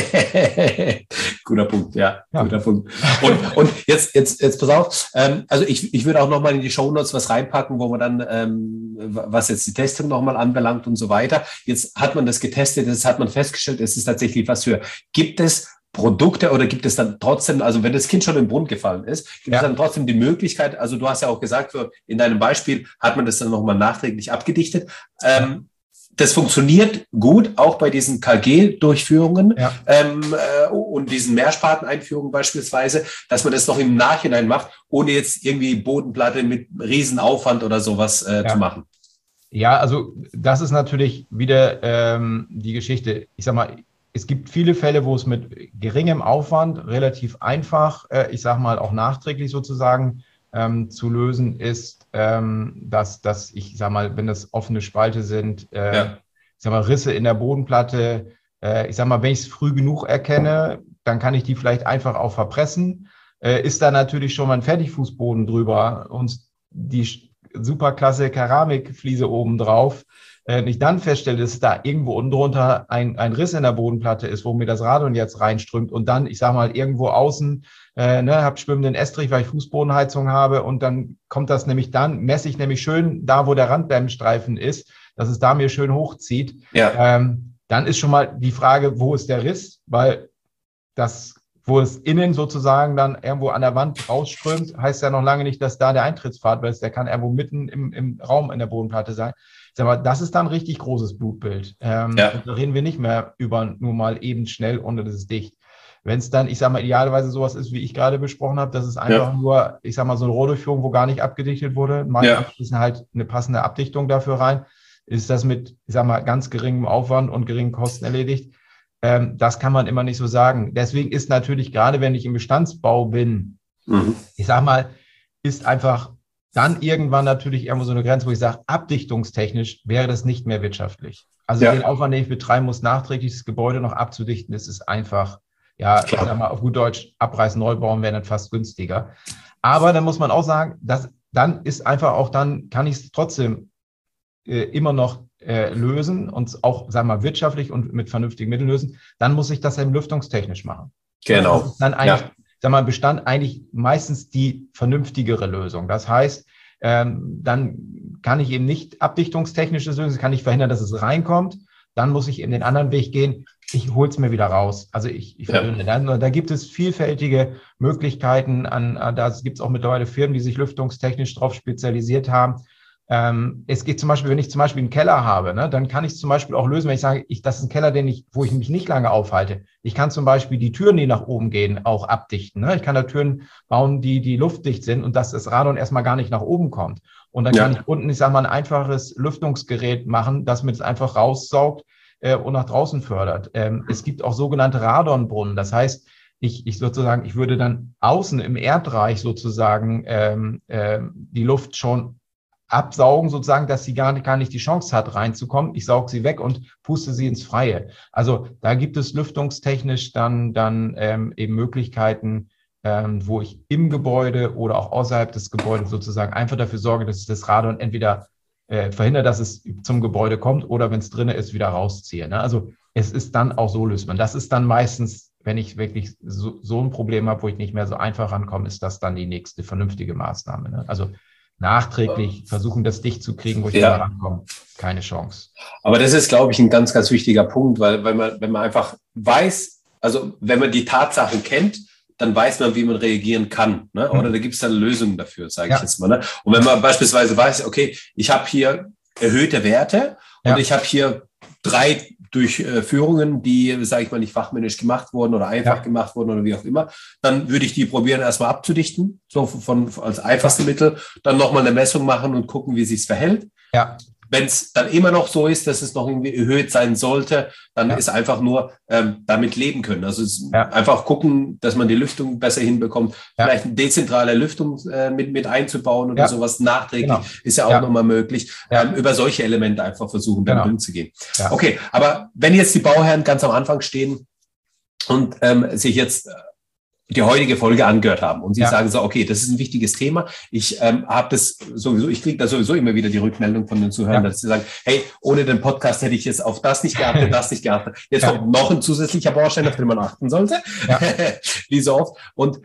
guter Punkt, guter Punkt. Und jetzt pass auf, also ich würde auch nochmal in die Shownotes was reinpacken, wo man dann, was jetzt die Testung nochmal anbelangt und so weiter. Jetzt hat man das getestet, jetzt hat man festgestellt, es ist tatsächlich was für, gibt es Produkte oder gibt es dann trotzdem, also wenn das Kind schon im Brunnen gefallen ist, gibt es dann trotzdem die Möglichkeit, also du hast ja auch gesagt, in deinem Beispiel hat man das dann nochmal nachträglich abgedichtet. Das funktioniert gut, auch bei diesen KG-Durchführungen und diesen Mehrsparteneinführungen beispielsweise, dass man das noch im Nachhinein macht, ohne jetzt irgendwie Bodenplatte mit Riesenaufwand oder sowas zu machen. Ja, also das ist natürlich wieder die Geschichte. Ich sag mal, es gibt viele Fälle, wo es mit geringem Aufwand relativ einfach, ich sag mal auch nachträglich sozusagen zu lösen ist, dass ich sag mal, wenn das offene Spalte sind, ich sag mal Risse in der Bodenplatte, ich sag mal, wenn ich es früh genug erkenne, dann kann ich die vielleicht einfach auch verpressen. Ist da natürlich schon mal ein Fertigfußboden drüber und die superklasse Keramikfliese oben drauf, ich dann feststelle, dass da irgendwo unten drunter ein Riss in der Bodenplatte ist, wo mir das Radon jetzt reinströmt und dann, ich sage mal, irgendwo außen, habe schwimmenden Estrich, weil ich Fußbodenheizung habe und dann kommt das nämlich messe ich nämlich schön da, wo der Randdämmstreifen ist, dass es da mir schön hochzieht. Ja. Dann ist schon mal die Frage, wo ist der Riss, weil wo es innen sozusagen dann irgendwo an der Wand rausströmt, heißt ja noch lange nicht, dass da der Eintrittspfad ist. Der kann irgendwo mitten im Raum in der Bodenplatte sein. Sag mal, das ist dann ein richtig großes Blutbild. Da reden wir nicht mehr über nur mal eben schnell und das ist dicht. Wenn es dann, ich sag mal, idealerweise sowas ist, wie ich gerade besprochen habe, dass es einfach nur, ich sag mal, so eine Rohrdurchführung, wo gar nicht abgedichtet wurde, ist halt eine passende Abdichtung dafür rein, ist das mit, ich sag mal, ganz geringem Aufwand und geringen Kosten erledigt. Das kann man immer nicht so sagen. Deswegen ist natürlich, gerade wenn ich im Bestandsbau bin, ich sag mal, ist einfach dann irgendwann natürlich irgendwo so eine Grenze, wo ich sage, abdichtungstechnisch wäre das nicht mehr wirtschaftlich. Also den Aufwand, den ich betreiben muss, nachträglich das Gebäude noch abzudichten, das ist einfach, ich sag mal, auf gut Deutsch, abreißen, neu bauen wäre dann fast günstiger. Aber dann muss man auch sagen, dann kann ich es trotzdem immer noch lösen und auch, sagen wir mal, wirtschaftlich und mit vernünftigen Mitteln lösen, dann muss ich das eben lüftungstechnisch machen. Genau. Das ist dann eigentlich, sag mal, Bestand eigentlich meistens die vernünftigere Lösung. Das heißt, dann kann ich eben nicht abdichtungstechnisches lösen, kann ich verhindern, dass es reinkommt. Dann muss ich eben den anderen Weg gehen. Ich hole es mir wieder raus. Also ich verdünne. Da gibt es vielfältige Möglichkeiten. Da gibt es auch mittlerweile Firmen, die sich lüftungstechnisch drauf spezialisiert haben. Es geht zum Beispiel, wenn ich zum Beispiel einen Keller habe, ne, dann kann ich es zum Beispiel auch lösen, wenn ich sage, das ist ein Keller, wo ich mich nicht lange aufhalte. Ich kann zum Beispiel die Türen, die nach oben gehen, auch abdichten. Ne? Ich kann da Türen bauen, die luftdicht sind und dass das Radon erstmal gar nicht nach oben kommt. Und dann kann ich unten, ich sage mal, ein einfaches Lüftungsgerät machen, das mit es einfach raussaugt und nach draußen fördert. Es gibt auch sogenannte Radonbrunnen. Das heißt, ich würde dann außen im Erdreich sozusagen die Luft schon absaugen, sozusagen, dass sie gar nicht die Chance hat, reinzukommen. Ich sauge sie weg und puste sie ins Freie. Also da gibt es lüftungstechnisch dann eben Möglichkeiten, wo ich im Gebäude oder auch außerhalb des Gebäudes sozusagen einfach dafür sorge, dass ich das Radon entweder verhindere, dass es zum Gebäude kommt oder wenn es drin ist, wieder rausziehe. Ne? Also es ist dann auch so lösbar. Das ist dann meistens, wenn ich wirklich so ein Problem habe, wo ich nicht mehr so einfach rankomme, ist das dann die nächste vernünftige Maßnahme. Ne? Also nachträglich versuchen, das dicht zu kriegen, wo ich da rankomme. Keine Chance. Aber das ist, glaube ich, ein ganz, ganz wichtiger Punkt, weil wenn man einfach weiß, also wenn man die Tatsachen kennt, dann weiß man, wie man reagieren kann. Ne? Oder da gibt es dann Lösungen dafür, sage ich jetzt mal. Ne? Und wenn man beispielsweise weiß, okay, ich habe hier erhöhte Werte und ich habe hier 3 Durchführungen, die, sage ich mal, nicht fachmännisch gemacht wurden oder einfach gemacht wurden oder wie auch immer, dann würde ich die probieren, erstmal abzudichten, so als einfachste Mittel, dann nochmal eine Messung machen und gucken, wie sich's verhält. Ja. Wenn es dann immer noch so ist, dass es noch irgendwie erhöht sein sollte, dann ist einfach nur damit leben können. Also einfach gucken, dass man die Lüftung besser hinbekommt. Vielleicht eine dezentrale Lüftung mit einzubauen oder sowas nachträglich ist ja auch nochmal möglich. Über solche Elemente einfach versuchen, dann umzugehen. Ja. Okay, aber wenn jetzt die Bauherren ganz am Anfang stehen und sich jetzt die heutige Folge angehört haben und Sie sagen so, okay, das ist ein wichtiges Thema. Ich habe das sowieso, ich kriege da sowieso immer wieder die Rückmeldung von den Zuhörern, dass sie sagen, hey, ohne den Podcast hätte ich jetzt auf das nicht geachtet, das nicht geachtet. Jetzt kommt noch ein zusätzlicher Baustein, auf den man achten sollte, wie so oft. Und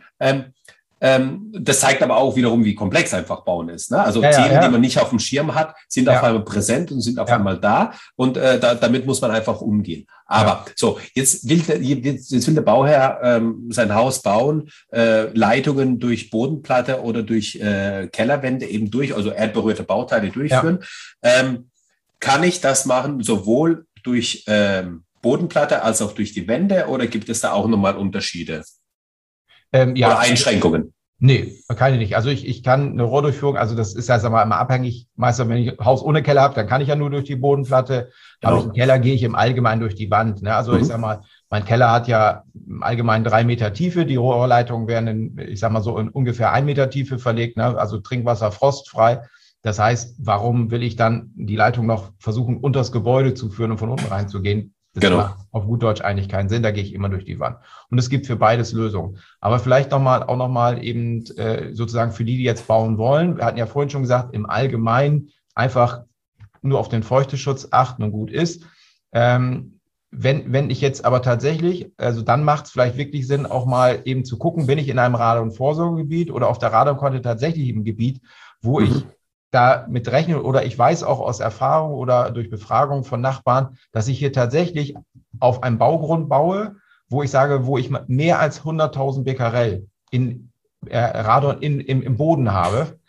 das zeigt aber auch wiederum, wie komplex einfach Bauen ist. Ne? Also Themen, die man nicht auf dem Schirm hat, sind auf einmal präsent und sind auf einmal da. Und damit muss man einfach umgehen. Aber so, jetzt will der Bauherr sein Haus bauen, Leitungen durch Bodenplatte oder durch Kellerwände eben also erdberührte Bauteile durchführen. Kann ich das machen, sowohl durch Bodenplatte als auch durch die Wände, oder gibt es da auch nochmal Unterschiede? Oder Einschränkungen? Nee, keine nicht. Also ich kann eine Rohrdurchführung, also das ist ja immer abhängig. Meistens, wenn ich ein Haus ohne Keller habe, dann kann ich ja nur durch die Bodenplatte. Habe ich einen Keller, gehe ich im Allgemeinen durch die Wand. Ne? Also ich sag mal, mein Keller hat ja im Allgemeinen 3 Meter Tiefe. Die Rohrleitungen werden ich sag mal so in ungefähr 1 Meter Tiefe verlegt. Ne? Also Trinkwasser frostfrei. Das heißt, warum will ich dann die Leitung noch versuchen, unter das Gebäude zu führen und von unten reinzugehen? Das macht auf gut Deutsch eigentlich keinen Sinn, da gehe ich immer durch die Wand. Und es gibt für beides Lösungen. Aber vielleicht auch nochmal eben sozusagen für die jetzt bauen wollen. Wir hatten ja vorhin schon gesagt, im Allgemeinen einfach nur auf den Feuchteschutz achten und gut ist. Wenn ich jetzt aber tatsächlich, also dann macht es vielleicht wirklich Sinn, auch mal eben zu gucken, bin ich in einem Radon-Vorsorgegebiet oder auf der Radonkonte tatsächlich im Gebiet, wo ich da mit rechnen, oder ich weiß auch aus Erfahrung oder durch Befragung von Nachbarn, dass ich hier tatsächlich auf einem Baugrund baue, wo ich sage, wo ich mehr als 100.000 Becquerel in Radon im Boden habe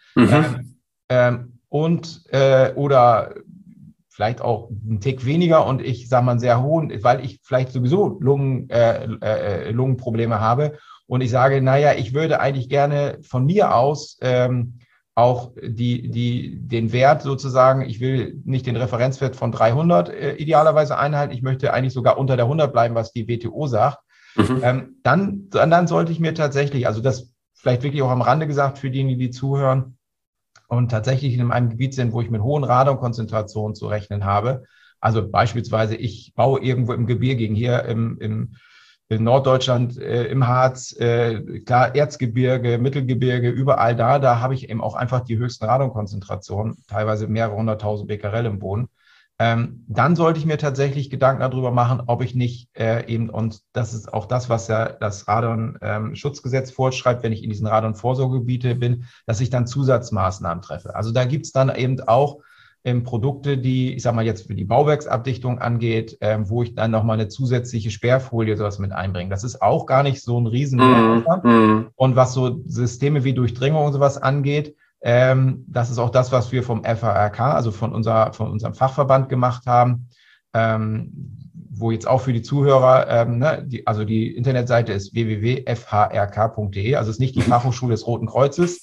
oder vielleicht auch einen Tick weniger und ich sage mal einen sehr hohen, weil ich vielleicht sowieso Lungenprobleme habe und ich sage, naja, ich würde eigentlich gerne von mir aus auch den Wert sozusagen, ich will nicht den Referenzwert von 300 idealerweise einhalten, ich möchte eigentlich sogar unter der 100 bleiben, was die WTO sagt, dann sollte ich mir tatsächlich, also das vielleicht wirklich auch am Rande gesagt für diejenigen, die zuhören und tatsächlich in einem Gebiet sind, wo ich mit hohen Radonkonzentrationen zu rechnen habe, also beispielsweise ich baue irgendwo im Gebirge, hier in Norddeutschland, im Harz, klar, Erzgebirge, Mittelgebirge, überall da habe ich eben auch einfach die höchsten Radonkonzentrationen, teilweise mehrere 100.000 Becquerel im Boden. Dann sollte ich mir tatsächlich Gedanken darüber machen, ob ich nicht und das ist auch das, was ja das Radon-Schutzgesetz vorschreibt, wenn ich in diesen Radon-Vorsorgegebiete bin, dass ich dann Zusatzmaßnahmen treffe. Also da gibt es dann eben auch Produkte, die, ich sag mal jetzt für die Bauwerksabdichtung angeht, wo ich dann nochmal eine zusätzliche Sperrfolie sowas mit einbringe. Das ist auch gar nicht so ein Riesenaufwand. Und was so Systeme wie Durchdringung und sowas angeht, Das ist auch das, was wir vom FHRK, also von unserem Fachverband gemacht haben, wo jetzt auch für die Zuhörer, also die Internetseite ist www.fhrk.de, also ist nicht die Fachhochschule des Roten Kreuzes.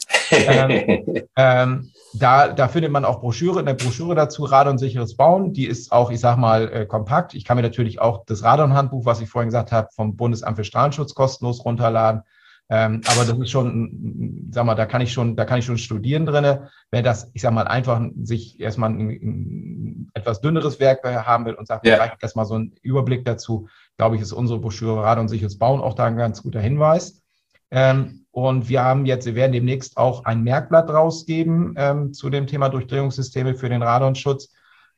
Da findet man auch eine Broschüre dazu, Radonsicheres Bauen. Die ist auch, ich sag mal, kompakt. Ich kann mir natürlich auch das Radon-Handbuch, was ich vorhin gesagt habe, vom Bundesamt für Strahlenschutz kostenlos runterladen. Aber das ist schon, sag mal, da kann ich schon studieren drinne. Wer das, ich sag mal, einfach sich erstmal ein etwas dünneres Werk haben will und sagt, vielleicht erstmal so einen Überblick dazu, glaube ich, ist unsere Broschüre Radonsicheres Bauen auch da ein ganz guter Hinweis. Und wir werden demnächst auch ein Merkblatt rausgeben zu dem Thema Durchdringungssysteme für den Radonschutz.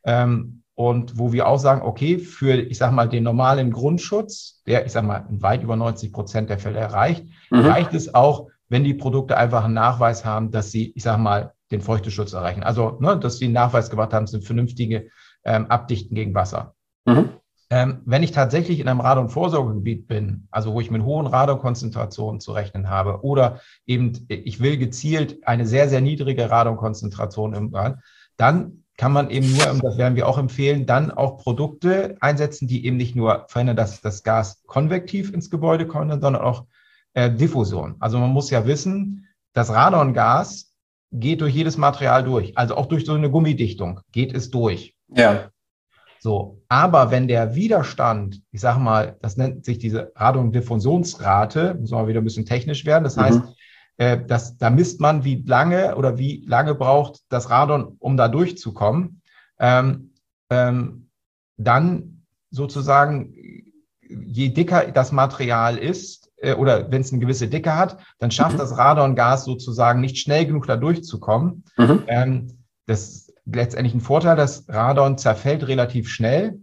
Und wo wir auch sagen, okay, für, ich sag mal, den normalen Grundschutz, der, ich sag mal, in weit über 90% der Fälle reicht es auch, wenn die Produkte einfach einen Nachweis haben, dass sie, ich sag mal, den Feuchteschutz erreichen. Also, dass sie einen Nachweis gemacht haben, sind vernünftige Abdichten gegen Wasser. Wenn ich tatsächlich in einem Radonvorsorgegebiet bin, also wo ich mit hohen Radonkonzentrationen zu rechnen habe, oder eben ich will gezielt eine sehr, sehr niedrige Radonkonzentration im Brand, dann kann man eben nur, und das werden wir auch empfehlen, dann auch Produkte einsetzen, die eben nicht nur verhindern, dass das Gas konvektiv ins Gebäude kommt, sondern auch Diffusion. Also man muss ja wissen, das Radongas geht durch jedes Material durch. Also auch durch so eine Gummidichtung geht es durch. Ja. So, aber wenn der Widerstand, ich sage mal, das nennt sich diese Radondiffusionsrate, muss man wieder ein bisschen technisch werden, das heißt, da misst man, wie lange braucht das Radon, um da durchzukommen. Dann sozusagen, je dicker das Material ist, oder wenn es eine gewisse Dicke hat, dann schafft das Radongas sozusagen nicht schnell genug da durchzukommen. Das ist letztendlich ein Vorteil, das Radon zerfällt relativ schnell.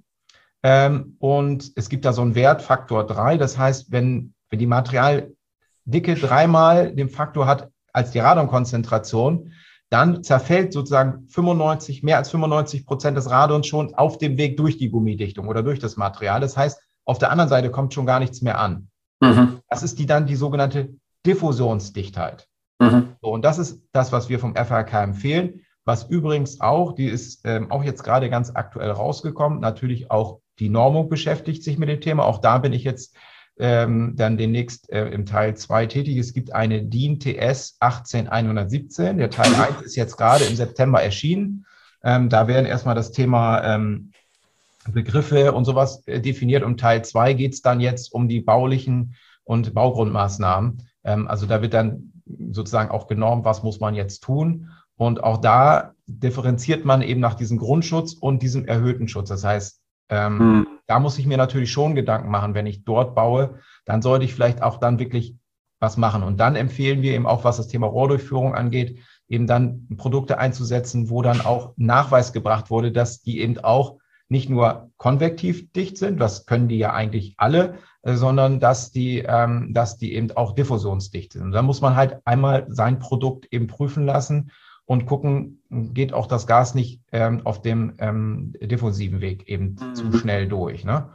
Und es gibt da so einen Wert, Faktor 3. Das heißt, wenn die Materialdicke 3-mal den Faktor hat als die Radonkonzentration, dann zerfällt sozusagen mehr als 95% des Radons schon auf dem Weg durch die Gummidichtung oder durch das Material. Das heißt, auf der anderen Seite kommt schon gar nichts mehr an. Das ist die sogenannte Diffusionsdichtheit. So, und das ist das, was wir vom FHRK empfehlen. Was übrigens auch, die ist auch jetzt gerade ganz aktuell rausgekommen, natürlich auch die Normung beschäftigt sich mit dem Thema. Auch da bin ich jetzt dann demnächst im Teil 2 tätig. Es gibt eine DIN TS 18117. Der Teil 1 ist jetzt gerade im September erschienen. Da werden erstmal das Thema Begriffe und sowas definiert. Und Teil 2 geht es dann jetzt um die baulichen und Baugrundmaßnahmen. Also da wird dann sozusagen auch genormt, was muss man jetzt tun. Und auch da differenziert man eben nach diesem Grundschutz und diesem erhöhten Schutz. Das heißt, da muss ich mir natürlich schon Gedanken machen, wenn ich dort baue, dann sollte ich vielleicht auch dann wirklich was machen. Und dann empfehlen wir eben auch, was das Thema Rohrdurchführung angeht, eben dann Produkte einzusetzen, wo dann auch Nachweis gebracht wurde, dass die eben auch nicht nur konvektiv dicht sind, das können die ja eigentlich alle, sondern dass die eben auch diffusionsdicht sind. Und da muss man halt einmal sein Produkt eben prüfen lassen und gucken, geht auch das Gas nicht auf dem diffusiven Weg eben zu schnell durch. Ne?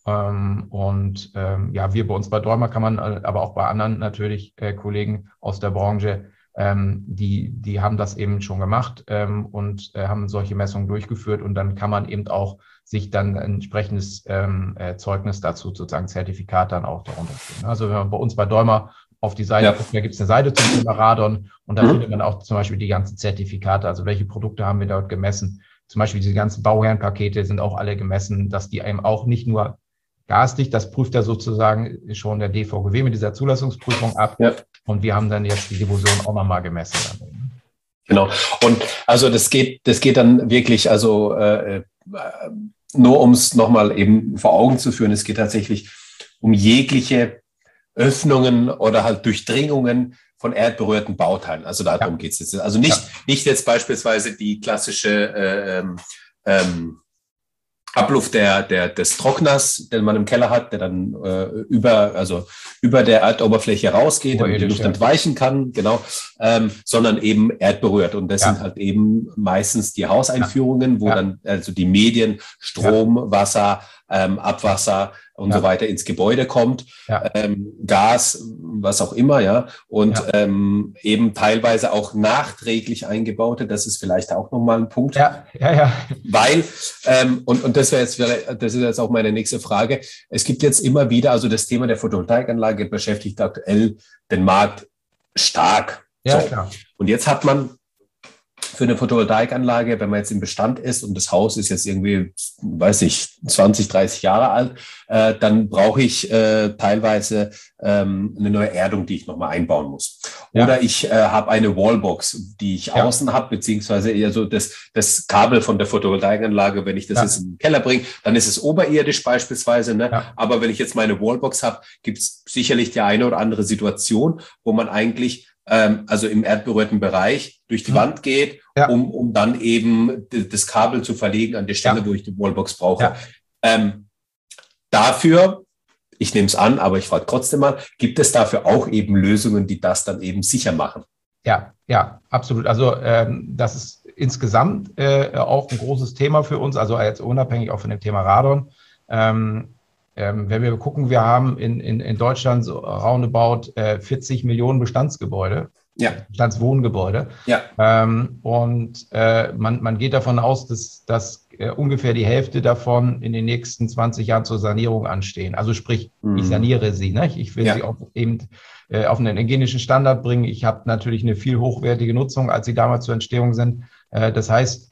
Wir bei uns bei Däumer kann man, aber auch bei anderen natürlich Kollegen aus der Branche, die haben das eben schon gemacht und haben solche Messungen durchgeführt, und dann kann man eben auch sich dann ein entsprechendes Zeugnis dazu, sozusagen Zertifikat dann auch darunter finden. Also wenn man bei uns bei Däumer auf die Seite guckt, da gibt es eine Seite zum Thema Radon, und da findet man auch zum Beispiel die ganzen Zertifikate, also welche Produkte haben wir dort gemessen. Zum Beispiel diese ganzen Bauherrenpakete sind auch alle gemessen, dass die eben auch nicht nur gasdicht, das prüft ja sozusagen schon der DVGW mit dieser Zulassungsprüfung ab. Ja. Und wir haben dann jetzt die Diffusion auch nochmal gemessen. Genau. Und also das geht dann wirklich, also nur um es nochmal eben vor Augen zu führen, es geht tatsächlich um jegliche Öffnungen oder halt Durchdringungen von erdberührten Bauteilen. Also darum geht es jetzt. Also nicht jetzt beispielsweise die klassische Abluft des Trockners, den man im Keller hat, der dann über der Erdoberfläche rausgeht, damit die Luft entweichen kann, genau, sondern eben erdberührt. Und das sind halt eben meistens die Hauseinführungen, wo dann also die Medien, Strom, Wasser, Abwasser, und so weiter ins Gebäude kommt, Gas, was auch immer, ja, und eben teilweise auch nachträglich eingebaute, das ist vielleicht auch nochmal ein Punkt. Weil, und das ist jetzt auch meine nächste Frage, es gibt jetzt immer wieder, also das Thema der Photovoltaikanlage beschäftigt aktuell den Markt stark. Ja, klar. Und jetzt hat man für eine Photovoltaikanlage, wenn man jetzt im Bestand ist und das Haus ist jetzt irgendwie, weiß ich, 20, 30 Jahre alt, dann brauche ich teilweise eine neue Erdung, die ich nochmal einbauen muss. Oder ich habe eine Wallbox, die ich außen habe, beziehungsweise eher so das Kabel von der Photovoltaikanlage, wenn ich das jetzt in den Keller bringe, dann ist es oberirdisch beispielsweise. Ne? Ja. Aber wenn ich jetzt meine Wallbox habe, gibt es sicherlich die eine oder andere Situation, wo man eigentlich also im erdberührten Bereich durch die Wand geht, um dann eben das Kabel zu verlegen an die Stelle, wo ich die Wallbox brauche. Dafür, ich nehme es an, aber ich frage trotzdem mal, gibt es dafür auch eben Lösungen, die das dann eben sicher machen? Ja, absolut. Also das ist insgesamt auch ein großes Thema für uns, also jetzt unabhängig auch von dem Thema Radon. Wenn wir gucken, wir haben in Deutschland so roundabout 40 Millionen Bestandsgebäude, Bestandswohngebäude. Und man geht davon aus, dass ungefähr die Hälfte davon in den nächsten 20 Jahren zur Sanierung anstehen. Also sprich, ich saniere sie. Ne? Ich will sie auch eben auf einen hygienischen Standard bringen. Ich habe natürlich eine viel hochwertige Nutzung, als sie damals zur Entstehung sind. Das heißt,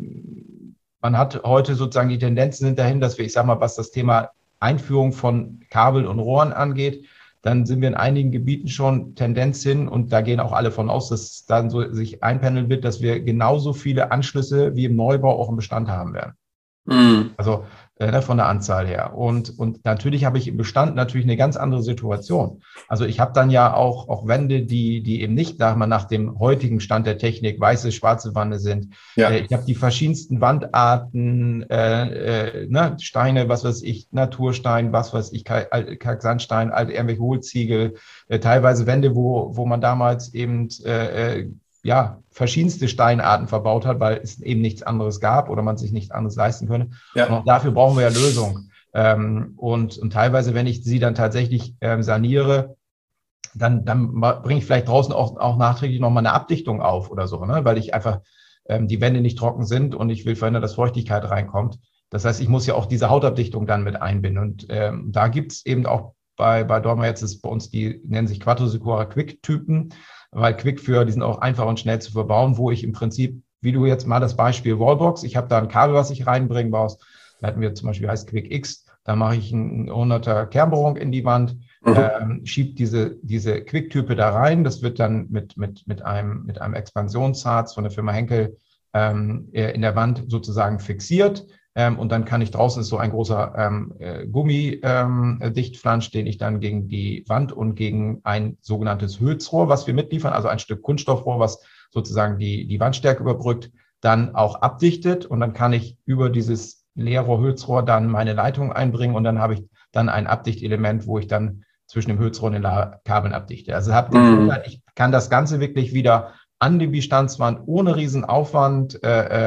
man hat heute sozusagen die Tendenzen sind dahin, dass wir, ich sage mal, was das Thema Einführung von Kabel und Rohren angeht, dann sind wir in einigen Gebieten schon Tendenz hin und da gehen auch alle von aus, dass dann so sich einpendeln wird, dass wir genauso viele Anschlüsse wie im Neubau auch im Bestand haben werden. Also von der Anzahl her. Und natürlich habe ich im Bestand natürlich eine ganz andere Situation. Also ich habe dann ja auch Wände, die eben nicht nach dem heutigen Stand der Technik weiße, schwarze Wände sind. Ich habe die verschiedensten Wandarten, Steine, was weiß ich, Naturstein, was weiß ich, Kalksandstein, irgendwelche Hohlziegel, teilweise Wände, wo man damals eben verschiedenste Steinarten verbaut hat, weil es eben nichts anderes gab oder man sich nichts anderes leisten könne. Und auch dafür brauchen wir ja Lösungen. Und teilweise, wenn ich sie dann tatsächlich saniere, dann bringe ich vielleicht draußen auch nachträglich nochmal eine Abdichtung auf oder so, ne? Weil ich einfach die Wände nicht trocken sind und ich will verhindern, dass Feuchtigkeit reinkommt. Das heißt, ich muss ja auch diese Hautabdichtung dann mit einbinden. Und da gibt es eben auch bei Dorma jetzt ist bei uns, die nennen sich Quattro Sicura Quick-Typen, weil Quick-Führer, die sind auch einfach und schnell zu verbauen, wo ich im Prinzip, wie du jetzt mal das Beispiel Wallbox, ich habe da ein Kabel, was ich reinbringen muss. Da hatten wir zum Beispiel, heißt Quick X, da mache ich eine 100er Kernbohrung in die Wand, schiebe diese Quick-Type da rein. Das wird dann mit einem Expansionsharz von der Firma Henkel in der Wand sozusagen fixiert. Und dann kann ich draußen ist so ein großer Gummidichtflansch, den ich dann gegen die Wand und gegen ein sogenanntes Hülsrohr, was wir mitliefern, also ein Stück Kunststoffrohr, was sozusagen die Wandstärke überbrückt, dann auch abdichtet. Und dann kann ich über dieses Leerrohr-Hülsrohr dann meine Leitung einbringen und dann habe ich dann ein Abdichtelement, wo ich dann zwischen dem Hülsrohr und den Kabeln abdichte. Also habe den Vorteil, ich kann das Ganze wirklich wieder an die Bestandswand ohne Riesenaufwand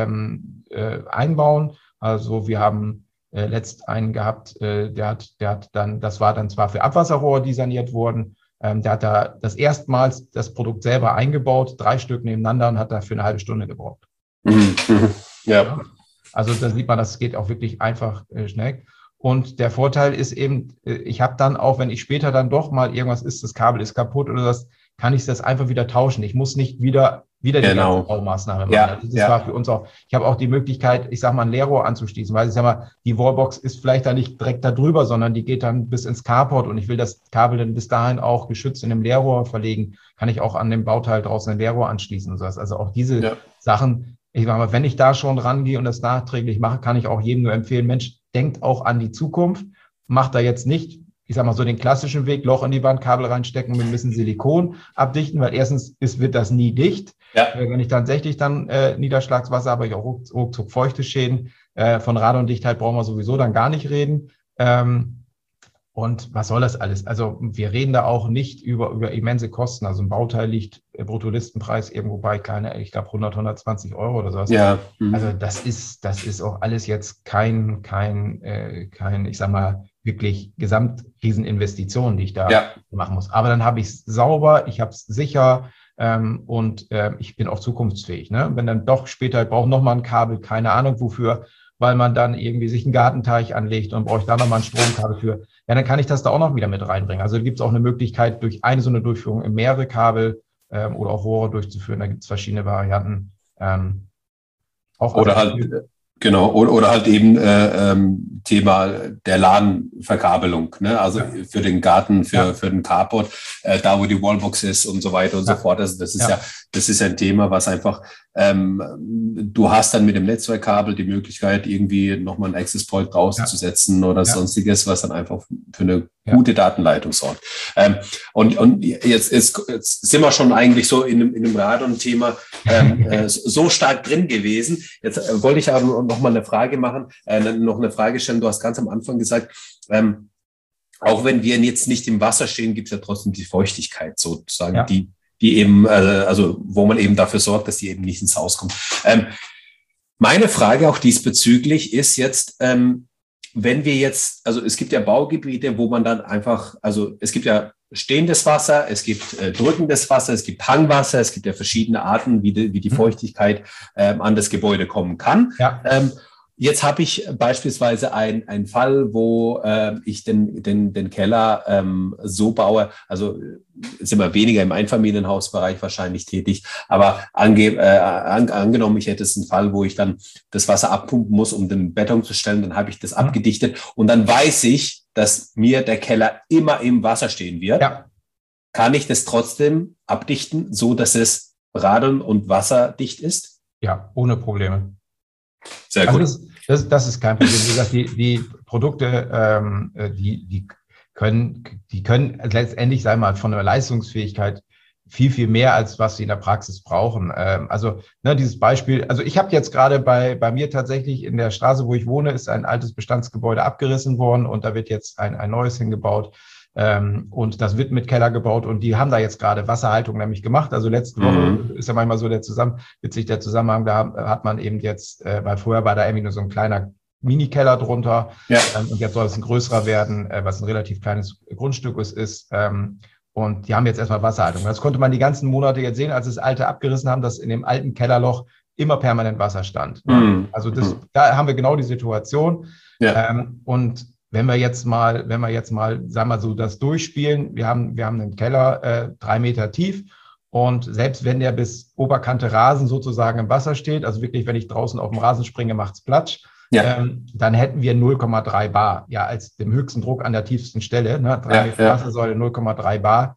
einbauen. Also wir haben letzt einen gehabt, der hat dann, das war dann zwar für Abwasserrohre, die saniert wurden, der hat da das erstmals das Produkt selber eingebaut, 3 Stück nebeneinander und hat dafür eine halbe Stunde gebraucht. Ja. Also da sieht man, das geht auch wirklich einfach schnell. Und der Vorteil ist eben, ich habe dann auch, wenn ich später dann doch mal irgendwas ist, das Kabel ist kaputt oder das, kann ich das einfach wieder tauschen. Ich muss nicht wieder die ganze Baumaßnahme machen. Also das war für uns auch, ich habe auch die Möglichkeit, ich sage mal, ein Leerrohr anzuschließen, weil ich sage mal, die Wallbox ist vielleicht da nicht direkt da drüber, sondern die geht dann bis ins Carport und ich will das Kabel dann bis dahin auch geschützt in einem Leerrohr verlegen, kann ich auch an dem Bauteil draußen ein Leerrohr anschließen und sowas. Also auch diese Sachen, ich sage mal, wenn ich da schon rangehe und das nachträglich mache, kann ich auch jedem nur empfehlen, Mensch, denkt auch an die Zukunft, macht da jetzt nicht, ich sag mal so den klassischen Weg, Loch in die Wand, Kabel reinstecken, mit ein bisschen Silikon abdichten, weil erstens wird das nie dicht. Wenn ich tatsächlich dann Niederschlagswasser habe, ich auch ruckzuck feuchte Schäden. Von Radondichtheit brauchen wir sowieso dann gar nicht reden. Und was soll das alles? Also wir reden da auch nicht über immense Kosten. Also ein Bauteil liegt Bruttolistenpreis irgendwo bei ich glaube 100, 120 Euro oder sowas. Ja. Also das ist auch alles jetzt kein, ich sag mal, wirklich Gesamtrieseninvestitionen, die ich da machen muss. Aber dann habe ich es sauber, ich habe es sicher und ich bin auch zukunftsfähig. Ne? Wenn dann doch später, ich brauche nochmal ein Kabel, keine Ahnung wofür, weil man dann irgendwie sich einen Gartenteich anlegt und brauche ich da nochmal ein Stromkabel für. Ja, dann kann ich das da auch noch wieder mit reinbringen. Also gibt es auch eine Möglichkeit, durch eine so eine Durchführung in mehrere Kabel oder auch Rohre durchzuführen. Da gibt es verschiedene Varianten. Oder halt, genau, oder halt eben Thema der LAN-Verkabelung, ne? Also für den Garten, für den Carport, da wo die Wallbox ist und so weiter und so fort. Also das ist ja ein Thema, was einfach, du hast dann mit dem Netzwerkkabel die Möglichkeit, irgendwie nochmal einen Access Point draußen zu setzen oder sonstiges, was dann einfach für eine gute Datenleitung sorgt. Und jetzt sind wir schon eigentlich so in einem Radon-Thema so stark drin gewesen. Jetzt wollte ich aber noch mal eine Frage machen, noch eine Frage stellen. Du hast ganz am Anfang gesagt, auch wenn wir jetzt nicht im Wasser stehen, gibt es ja trotzdem die Feuchtigkeit sozusagen, die eben, also wo man eben dafür sorgt, dass die eben nicht ins Haus kommt. Meine Frage auch diesbezüglich ist jetzt, wenn wir jetzt, also es gibt ja Baugebiete, wo man dann einfach, also es gibt ja stehendes Wasser, es gibt drückendes Wasser, es gibt Hangwasser, es gibt ja verschiedene Arten, wie die Feuchtigkeit an das Gebäude kommen kann. Ja. Jetzt habe ich beispielsweise einen Fall, wo ich den Keller so baue, also sind wir weniger im Einfamilienhausbereich wahrscheinlich tätig, aber angenommen, ich hätte es einen Fall, wo ich dann das Wasser abpumpen muss, um den Beton zu stellen, dann habe ich das abgedichtet und dann weiß ich, dass mir der Keller immer im Wasser stehen wird. Ja. Kann ich das trotzdem abdichten, so dass es radon- und wasserdicht ist? Ja, ohne Probleme. Sehr gut. Also das ist kein Problem. Wie gesagt, die Produkte, die können letztendlich, sagen wir mal, von der Leistungsfähigkeit viel, viel mehr, als was sie in der Praxis brauchen. Also dieses Beispiel, also ich habe jetzt gerade bei mir tatsächlich in der Straße, wo ich wohne, ist ein altes Bestandsgebäude abgerissen worden und da wird jetzt ein neues hingebaut. Und das wird mit Keller gebaut und die haben da jetzt gerade Wasserhaltung nämlich gemacht. Also letzte Woche ist ja manchmal so der Zusammenhang, da hat man eben jetzt, weil vorher war da irgendwie nur so ein kleiner Mini-Keller drunter und jetzt soll es ein größerer werden, was ein relativ kleines Grundstück ist. Und die haben jetzt erstmal Wasserhaltung. Das konnte man die ganzen Monate jetzt sehen, als das alte abgerissen haben, dass in dem alten Kellerloch immer permanent Wasser stand. Also da haben wir genau die Situation. Ja. Und wenn wir jetzt mal, sagen wir so, das durchspielen, wir haben einen Keller 3 Meter tief und selbst wenn der bis Oberkante Rasen sozusagen im Wasser steht, also wirklich, wenn ich draußen auf dem Rasen springe, macht's Platsch, dann hätten wir 0,3 Bar, ja, als dem höchsten Druck an der tiefsten Stelle, 3 Meter Wassersäule, 0,3 Bar.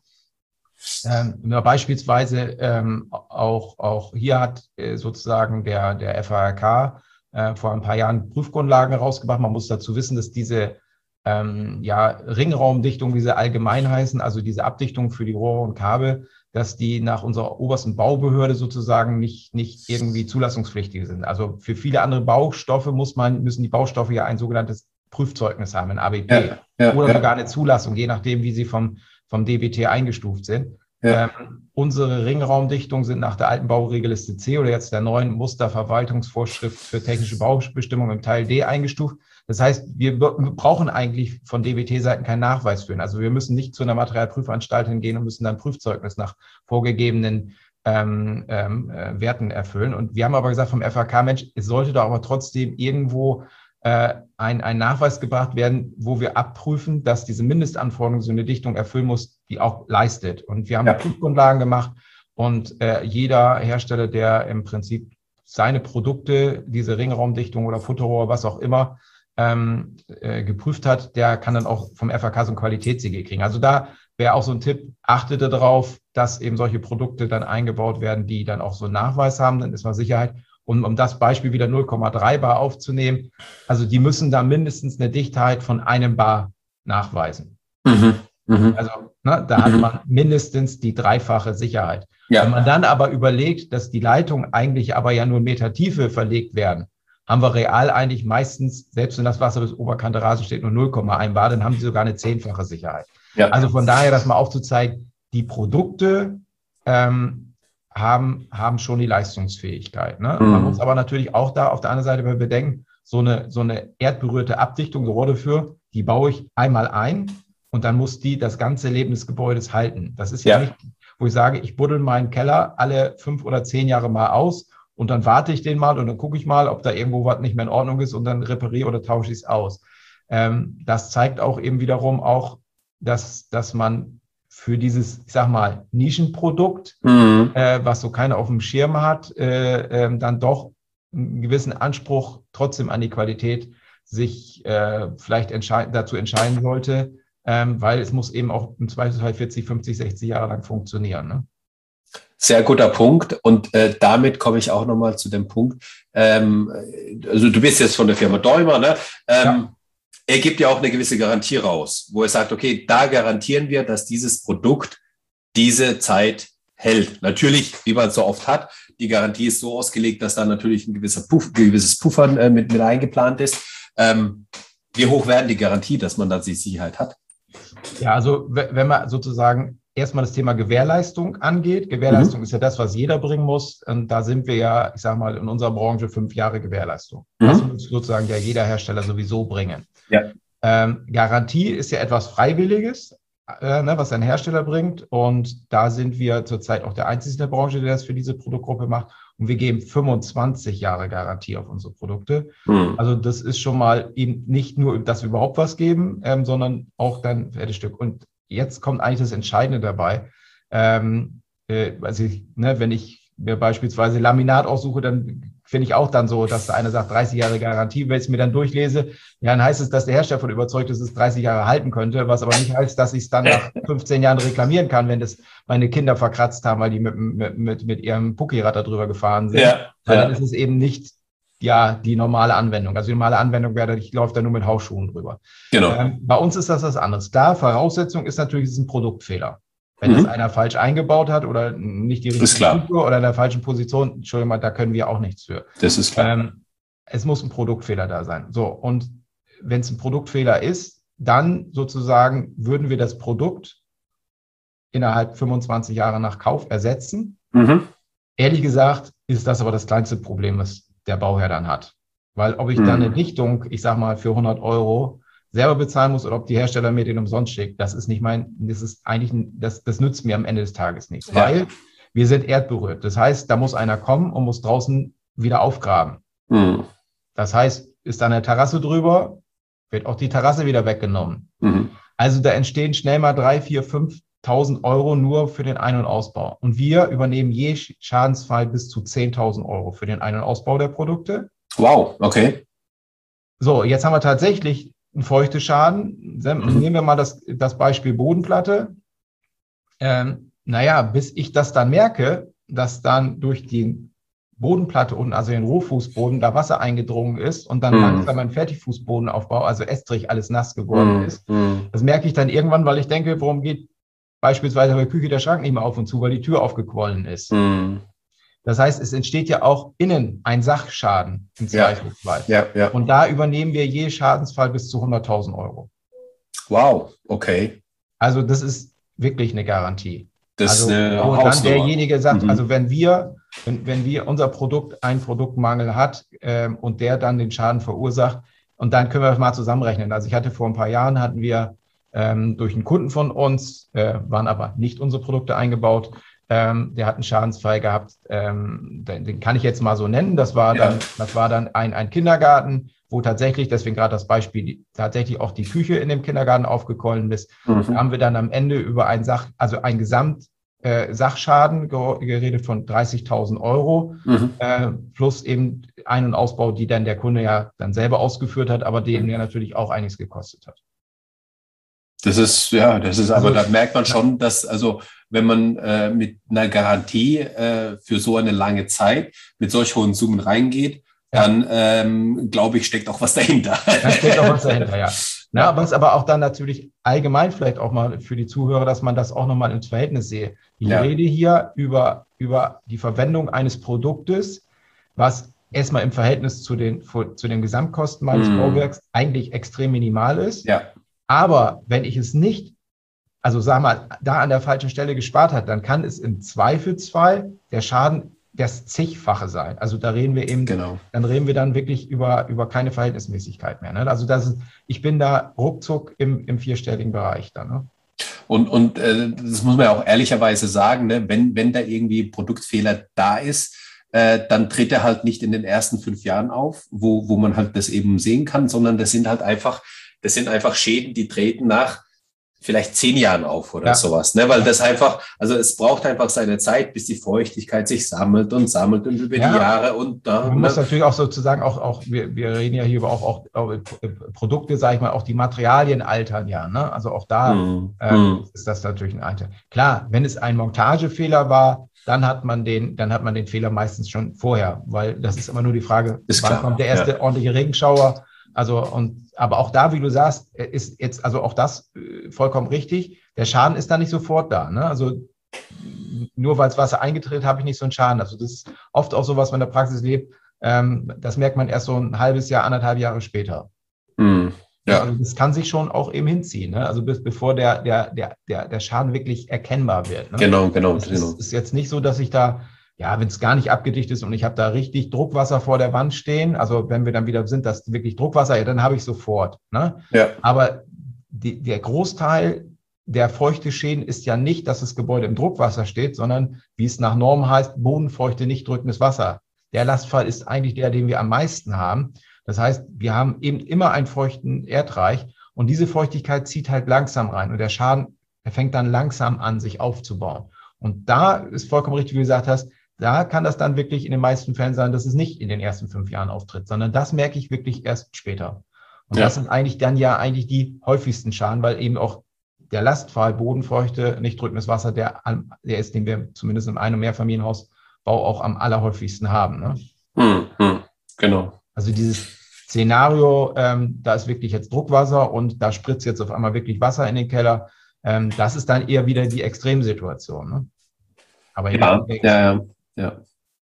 Beispielsweise auch hier hat sozusagen der FARK vor ein paar Jahren Prüfgrundlagen rausgebracht. Man muss dazu wissen, dass diese Ringraumdichtung, wie sie allgemein heißen, also diese Abdichtung für die Rohre und Kabel, dass die nach unserer obersten Baubehörde sozusagen nicht irgendwie zulassungspflichtig sind. Also für viele andere Baustoffe müssen die Baustoffe ja ein sogenanntes Prüfzeugnis haben, ein ABP, oder sogar eine Zulassung, je nachdem, wie sie vom DBT eingestuft sind. Ja. Unsere Ringraumdichtungen sind nach der alten Bauregelliste C oder jetzt der neuen Musterverwaltungsvorschrift für technische Baubestimmungen im Teil D eingestuft. Das heißt, wir brauchen eigentlich von DBT-Seiten keinen Nachweis führen. Also wir müssen nicht zu einer Materialprüfanstalt hingehen und müssen dann Prüfzeugnis nach vorgegebenen Werten erfüllen. Und wir haben aber gesagt vom FAK, Mensch, es sollte da aber trotzdem irgendwo ein Nachweis gebracht werden, wo wir abprüfen, dass diese Mindestanforderungen so eine Dichtung erfüllen muss, die auch leistet. Und wir haben Prüfgrundlagen gemacht und jeder Hersteller, der im Prinzip seine Produkte, diese Ringraumdichtung oder Futterrohr, was auch immer, geprüft hat, der kann dann auch vom FAK so ein Qualitätssiegel kriegen. Also da wäre auch so ein Tipp, achtet darauf, dass eben solche Produkte dann eingebaut werden, die dann auch so einen Nachweis haben, dann ist mal Sicherheit. Und um das Beispiel wieder 0,3 Bar aufzunehmen, also die müssen da mindestens eine Dichtheit von 1 Bar nachweisen. Also da hat man mindestens die 3-fache Sicherheit. Ja. Wenn man dann aber überlegt, dass die Leitungen eigentlich aber ja nur 1 Meter Tiefe verlegt werden haben wir real eigentlich meistens, selbst wenn das Wasser bis Oberkante Rasen steht, nur 0,1 Bar, dann haben die sogar eine 10-fache Sicherheit. Ja. Also von daher, das mal aufzuzeigen, die Produkte haben schon die Leistungsfähigkeit. Ne? Man muss aber natürlich auch da auf der anderen Seite bedenken, so eine erdberührte Abdichtung, Rohr dafür, die baue ich einmal ein und dann muss die das ganze Leben des Gebäudes halten. Das ist ja nicht, wo ich sage, ich buddel meinen Keller alle 5 oder 10 Jahre mal aus und dann warte ich den mal und dann gucke ich mal, ob da irgendwo was nicht mehr in Ordnung ist und dann repariere oder tausche ich es aus. Das zeigt auch eben wiederum auch, dass man für dieses, ich sag mal, Nischenprodukt, was so keiner auf dem Schirm hat, dann doch einen gewissen Anspruch trotzdem an die Qualität sich vielleicht dazu entscheiden sollte, weil es muss eben auch im Zweifelsfall 40, 50, 60 Jahre lang funktionieren. Ne? Sehr guter Punkt. Und damit komme ich auch nochmal zu dem Punkt. Also du bist jetzt von der Firma Däumer, ne? Er gibt ja auch eine gewisse Garantie raus, wo er sagt, okay, da garantieren wir, dass dieses Produkt diese Zeit hält. Natürlich, wie man es so oft hat, die Garantie ist so ausgelegt, dass da natürlich ein gewisses Puffern mit eingeplant ist. Wie hoch werden die Garantie, dass man da die Sicherheit hat? Ja, also wenn man sozusagen erstmal das Thema Gewährleistung angeht. Gewährleistung ist ja das, was jeder bringen muss. Und da sind wir ja, ich sage mal, in unserer Branche 5 Jahre Gewährleistung. Das muss sozusagen ja jeder Hersteller sowieso bringen. Ja. Garantie ist ja etwas Freiwilliges, was ein Hersteller bringt. Und da sind wir zurzeit auch der Einzige in der Branche, der das für diese Produktgruppe macht. Und wir geben 25 Jahre Garantie auf unsere Produkte. Also das ist schon mal eben nicht nur, dass wir überhaupt was geben, sondern auch dann fertiges Stück. Und jetzt kommt eigentlich das Entscheidende dabei. Wenn ich mir beispielsweise Laminat aussuche, dann finde ich auch dann so, dass der eine sagt 30 Jahre Garantie. Wenn ich es mir dann durchlese, ja, dann heißt es, dass der Hersteller davon überzeugt ist, dass es 30 Jahre halten könnte, was aber nicht heißt, dass ich es dann nach 15 Jahren reklamieren kann, wenn das meine Kinder verkratzt haben, weil die mit ihrem Puckyrad da drüber gefahren sind. Weil dann ist es eben nicht die normale Anwendung. Also die normale Anwendung wäre, ich laufe da nur mit Hausschuhen drüber. Genau. Bei uns ist das was anderes. Klar, Voraussetzung ist natürlich, es ist ein Produktfehler. Wenn das einer falsch eingebaut hat oder nicht die richtige Struktur oder in der falschen Position, Entschuldigung mal, da können wir auch nichts für. Das ist klar. Es muss ein Produktfehler da sein. So, und wenn es ein Produktfehler ist, dann sozusagen würden wir das Produkt innerhalb 25 Jahre nach Kauf ersetzen. Ehrlich gesagt ist das aber das kleinste Problem, was der Bauherr dann hat. Weil ob ich dann eine Dichtung, ich sag mal, für 100 € selber bezahlen muss oder ob die Hersteller mir den umsonst schickt, das ist eigentlich, das nützt mir am Ende des Tages nichts, weil wir sind erdberührt. Das heißt, da muss einer kommen und muss draußen wieder aufgraben. Das heißt, ist da eine Terrasse drüber, wird auch die Terrasse wieder weggenommen. Also da entstehen schnell mal 3.000, 4.000, 5.000 € nur für den Ein- und Ausbau. Und wir übernehmen je Schadensfall bis zu 10.000 € für den Ein- und Ausbau der Produkte. Wow, okay. So, jetzt haben wir tatsächlich einen feuchten Schaden. Nehmen wir mal das Beispiel Bodenplatte. Bis ich das dann merke, dass dann durch die Bodenplatte unten, also den Rohfußboden, da Wasser eingedrungen ist und dann langsam ein Fertigfußbodenaufbau, also Estrich, alles nass geworden ist. Das merke ich dann irgendwann, weil ich denke, warum geht beispielsweise bei der Küche der Schrank nicht mehr auf und zu, weil die Tür aufgequollen ist. Das heißt, es entsteht ja auch innen ein Sachschaden im Zweifelsfall. Ja. Und da übernehmen wir je Schadensfall bis zu 100.000 €. Wow, okay. Also das ist wirklich eine Garantie. Das also, wo dann derjenige sagt, also wenn wir unser Produkt einen Produktmangel hat und der dann den Schaden verursacht, und dann können wir das mal zusammenrechnen. Also ich hatte vor ein paar Jahren, hatten wir durch einen Kunden von uns, waren aber nicht unsere Produkte eingebaut, der hat einen Schadensfall gehabt, den kann ich jetzt mal so nennen. Das war dann ein Kindergarten, wo tatsächlich, deswegen gerade das Beispiel, tatsächlich auch die Küche in dem Kindergarten aufgequollen ist. Da haben wir dann am Ende über einen Sachschaden geredet von 30.000 €, plus eben Ein- und Ausbau, die dann der Kunde ja dann selber ausgeführt hat, aber den ja natürlich auch einiges gekostet hat. Das ist, aber da merkt man schon, dass, also wenn man mit einer Garantie für so eine lange Zeit mit solch hohen Summen reingeht, dann glaube ich, steckt auch was dahinter. Da steckt auch was dahinter, ja. Was aber auch dann natürlich allgemein vielleicht auch mal für die Zuhörer, dass man das auch nochmal ins Verhältnis sehe. Ich rede hier über die Verwendung eines Produktes, was erstmal im Verhältnis zu den Gesamtkosten meines Bauwerks eigentlich extrem minimal ist. Ja. Aber wenn ich es nicht, also sag mal, da an der falschen Stelle gespart hat, dann kann es im Zweifelsfall der Schaden das Zigfache sein. Also da reden wir eben, dann reden wir dann wirklich über keine Verhältnismäßigkeit mehr. Ne? Also ich bin da ruckzuck im vierstelligen Bereich dann. Ne? Und das muss man ja auch ehrlicherweise sagen, ne? Wenn da irgendwie Produktfehler da ist, dann tritt er halt nicht in den ersten 5 Jahren auf, wo man halt das eben sehen kann, sondern das sind einfach Schäden, die treten nach vielleicht 10 Jahren auf oder sowas, ne? Weil das einfach, also es braucht einfach seine Zeit, bis die Feuchtigkeit sich sammelt und über die Jahre und da. Man muss natürlich auch sozusagen auch wir reden ja hier über auch Produkte, sage ich mal, auch die Materialien altern ja, ne? Also auch da ist das natürlich ein Alter. Klar, wenn es ein Montagefehler war, dann hat man den Fehler meistens schon vorher, weil das ist immer nur die Frage, wann kommt der erste ordentliche Regenschauer? Aber auch da, wie du sagst, ist jetzt also auch das vollkommen richtig. Der Schaden ist da nicht sofort da. Ne? Also nur weil das Wasser eingetreten habe ich nicht so einen Schaden. Also das ist oft auch so, was man in der Praxis lebt. Das merkt man erst so ein halbes Jahr, 1,5 Jahre später. Ja. Also das kann sich schon auch eben hinziehen. Ne? Also bevor der Schaden wirklich erkennbar wird. Ne? Genau. Es ist jetzt nicht so, dass ich da, ja, wenn es gar nicht abgedichtet ist und ich habe da richtig Druckwasser vor der Wand stehen, also wenn wir dann wieder sind, das wirklich Druckwasser, ja, dann habe ich sofort. Ne? Ja. Aber der Großteil der Feuchteschäden ist ja nicht, dass das Gebäude im Druckwasser steht, sondern, wie es nach Norm heißt, bodenfeuchte, nicht drückendes Wasser. Der Lastfall ist eigentlich der, den wir am meisten haben. Das heißt, wir haben eben immer einen feuchten Erdreich und diese Feuchtigkeit zieht halt langsam rein und der Schaden, der fängt dann langsam an, sich aufzubauen. Und da ist vollkommen richtig, wie du gesagt hast, da kann das dann wirklich in den meisten Fällen sein, dass es nicht in den ersten 5 Jahren auftritt, sondern das merke ich wirklich erst später. Und das sind eigentlich dann die häufigsten Schaden, weil eben auch der Lastfall, bodenfeuchte, nicht drückendes Wasser, der ist, den wir zumindest im Ein- und Mehrfamilienhausbau auch am allerhäufigsten haben. Ne? Genau. Also dieses Szenario, da ist wirklich jetzt Druckwasser und da spritzt jetzt auf einmal wirklich Wasser in den Keller. Das ist dann eher wieder die Extremsituation. Ne? Aber ja.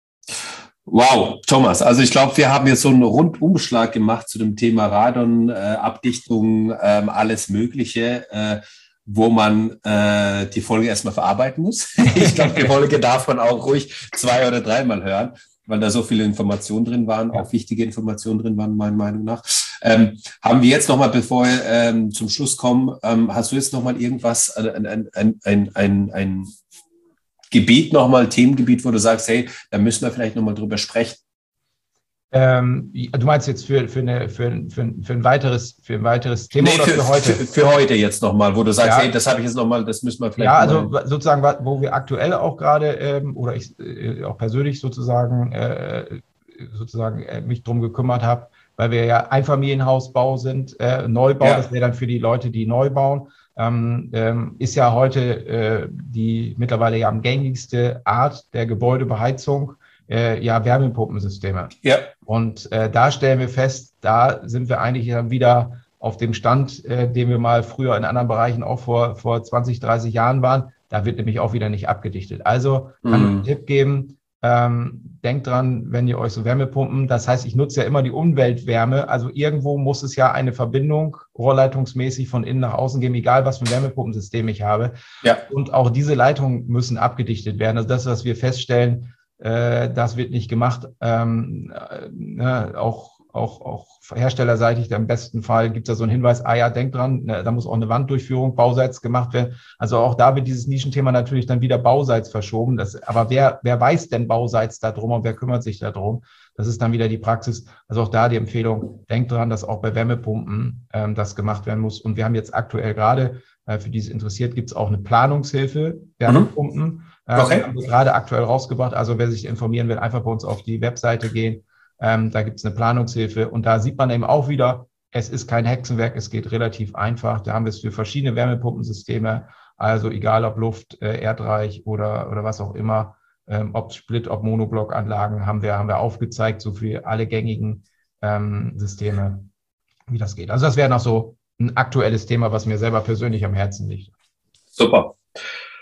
Wow, Thomas, also ich glaube, wir haben jetzt so einen Rundumschlag gemacht zu dem Thema Radon, Abdichtung, alles Mögliche, wo man die Folge erstmal verarbeiten muss. Ich glaube, die Folge darf man auch ruhig 2 oder 3 Mal hören, weil da so viele Informationen drin waren, auch wichtige Informationen drin waren, meiner Meinung nach. Haben wir jetzt nochmal, bevor wir zum Schluss kommen, hast du jetzt nochmal irgendwas, ein Gebiet nochmal, Themengebiet, wo du sagst, hey, da müssen wir vielleicht nochmal drüber sprechen? Du meinst jetzt für ein weiteres Thema oder für heute? Für heute jetzt nochmal, wo du sagst, hey, das habe ich jetzt nochmal, das müssen wir vielleicht. Ja, also sozusagen, wo wir aktuell auch gerade oder ich auch persönlich sozusagen mich drum gekümmert habe, weil wir ja Einfamilienhausbau sind, Neubau, das wäre dann für die Leute, die neu bauen. Ist ja heute die mittlerweile ja am gängigste Art der Gebäudebeheizung, Wärmepumpensysteme. Ja. Und da stellen wir fest, da sind wir eigentlich dann wieder auf dem Stand, den wir mal früher in anderen Bereichen auch vor 20, 30 Jahren waren. Da wird nämlich auch wieder nicht abgedichtet. Also kann ich einen Tipp geben, denkt dran, wenn ihr euch so Wärmepumpen, das heißt, ich nutze ja immer die Umweltwärme, also irgendwo muss es ja eine Verbindung rohrleitungsmäßig von innen nach außen geben, egal was für ein Wärmepumpensystem ich habe. Ja. Und auch diese Leitungen müssen abgedichtet werden. Also das, was wir feststellen, das wird nicht gemacht. Auch herstellerseitig, im besten Fall gibt es da so einen Hinweis, denkt dran, da muss auch eine Wanddurchführung bauseits gemacht werden. Also auch da wird dieses Nischenthema natürlich dann wieder bauseits verschoben. Aber wer weiß denn bauseits darum und wer kümmert sich darum? Das ist dann wieder die Praxis. Also auch da die Empfehlung, denkt dran, dass auch bei Wärmepumpen das gemacht werden muss. Und wir haben jetzt aktuell gerade, für die es interessiert, gibt es auch eine Planungshilfe, Wärmepumpen. Haben wir gerade aktuell rausgebracht. Also wer sich informieren will, einfach bei uns auf die Webseite gehen. Da gibt es eine Planungshilfe und da sieht man eben auch wieder, es ist kein Hexenwerk, es geht relativ einfach. Da haben wir es für verschiedene Wärmepumpensysteme, also egal ob Luft, Erdreich oder was auch immer, ob Split, ob Monoblockanlagen, haben wir aufgezeigt, so für alle gängigen Systeme, wie das geht. Also das wäre noch so ein aktuelles Thema, was mir selber persönlich am Herzen liegt. Super.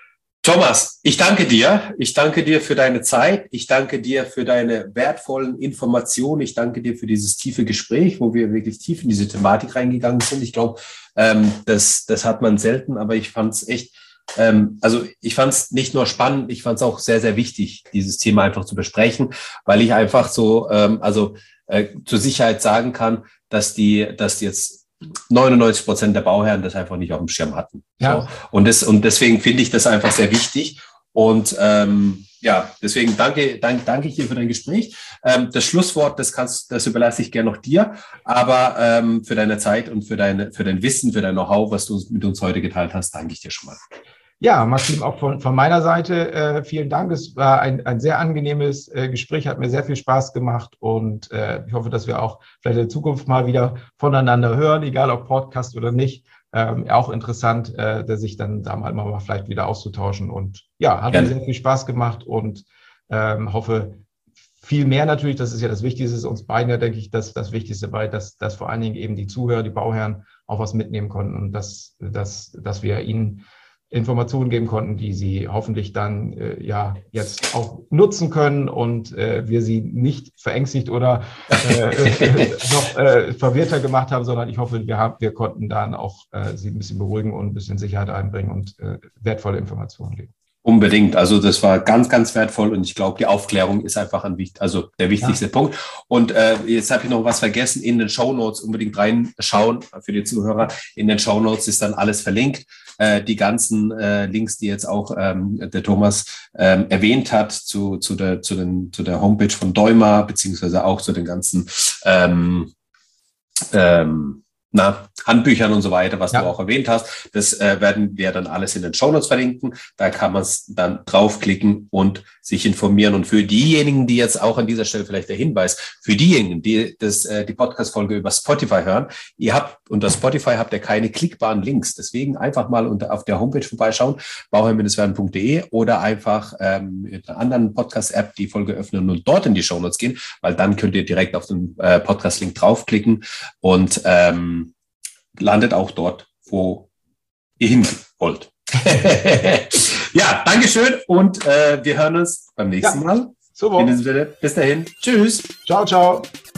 Thomas, ich danke dir. Ich danke dir für deine Zeit. Ich danke dir für deine wertvollen Informationen. Ich danke dir für dieses tiefe Gespräch, wo wir wirklich tief in diese Thematik reingegangen sind. Ich glaube, das hat man selten, aber ich fand es echt, ich fand es nicht nur spannend, ich fand es auch sehr, sehr wichtig, dieses Thema einfach zu besprechen, weil ich einfach so, zur Sicherheit sagen kann, dass jetzt 99% der Bauherren das einfach nicht auf dem Schirm hatten. Ja. So. Und deswegen finde ich das einfach sehr wichtig. Und deswegen danke ich dir für dein Gespräch. Das Schlusswort, das überlasse ich gerne noch dir, aber für deine Zeit und für dein Wissen, für dein Know-how, was du mit uns heute geteilt hast, danke ich dir schon mal. Ja, Maxim, auch von meiner Seite vielen Dank. Es war ein sehr angenehmes Gespräch, hat mir sehr viel Spaß gemacht und ich hoffe, dass wir auch vielleicht in Zukunft mal wieder voneinander hören, egal ob Podcast oder nicht. Auch interessant, sich dann da mal vielleicht wieder auszutauschen. Und ja, hat mir sehr viel Spaß gemacht und hoffe viel mehr natürlich, das ist ja das Wichtigste, ist uns beiden ja, denke ich, das Wichtigste bei, dass vor allen Dingen eben die Zuhörer, die Bauherren auch was mitnehmen konnten und dass wir ihnen Informationen geben konnten, die sie hoffentlich dann jetzt auch nutzen können und wir sie nicht verängstigt oder noch verwirrter gemacht haben, sondern ich hoffe, wir konnten dann auch sie ein bisschen beruhigen und ein bisschen Sicherheit einbringen und wertvolle Informationen geben. Unbedingt. Also das war ganz, ganz wertvoll und ich glaube, die Aufklärung ist einfach der wichtigste Punkt. Und jetzt habe ich noch was vergessen. In den Shownotes unbedingt reinschauen für die Zuhörer. In den Shownotes ist dann alles verlinkt. Die ganzen Links, die jetzt auch der Thomas erwähnt hat zu der Homepage von Deuma, beziehungsweise auch zu den ganzen Handbüchern und so weiter, was du auch erwähnt hast. Das werden wir dann alles in den Shownotes verlinken. Da kann man es dann draufklicken und sich informieren. Und für diejenigen, die jetzt auch an dieser Stelle vielleicht der Hinweis, für diejenigen, die die Podcast-Folge über Spotify hören, unter Spotify habt ihr keine klickbaren Links. Deswegen einfach mal auf der Homepage vorbeischauen, bauherr-werden.de oder einfach mit einer anderen Podcast-App die Folge öffnen und dort in die Shownotes gehen, weil dann könnt ihr direkt auf den Podcast-Link draufklicken und landet auch dort, wo ihr hin wollt. Ja, Dankeschön und wir hören uns beim nächsten Mal. Super. In diesem Sinne, bis dahin. Tschüss. Ciao, ciao.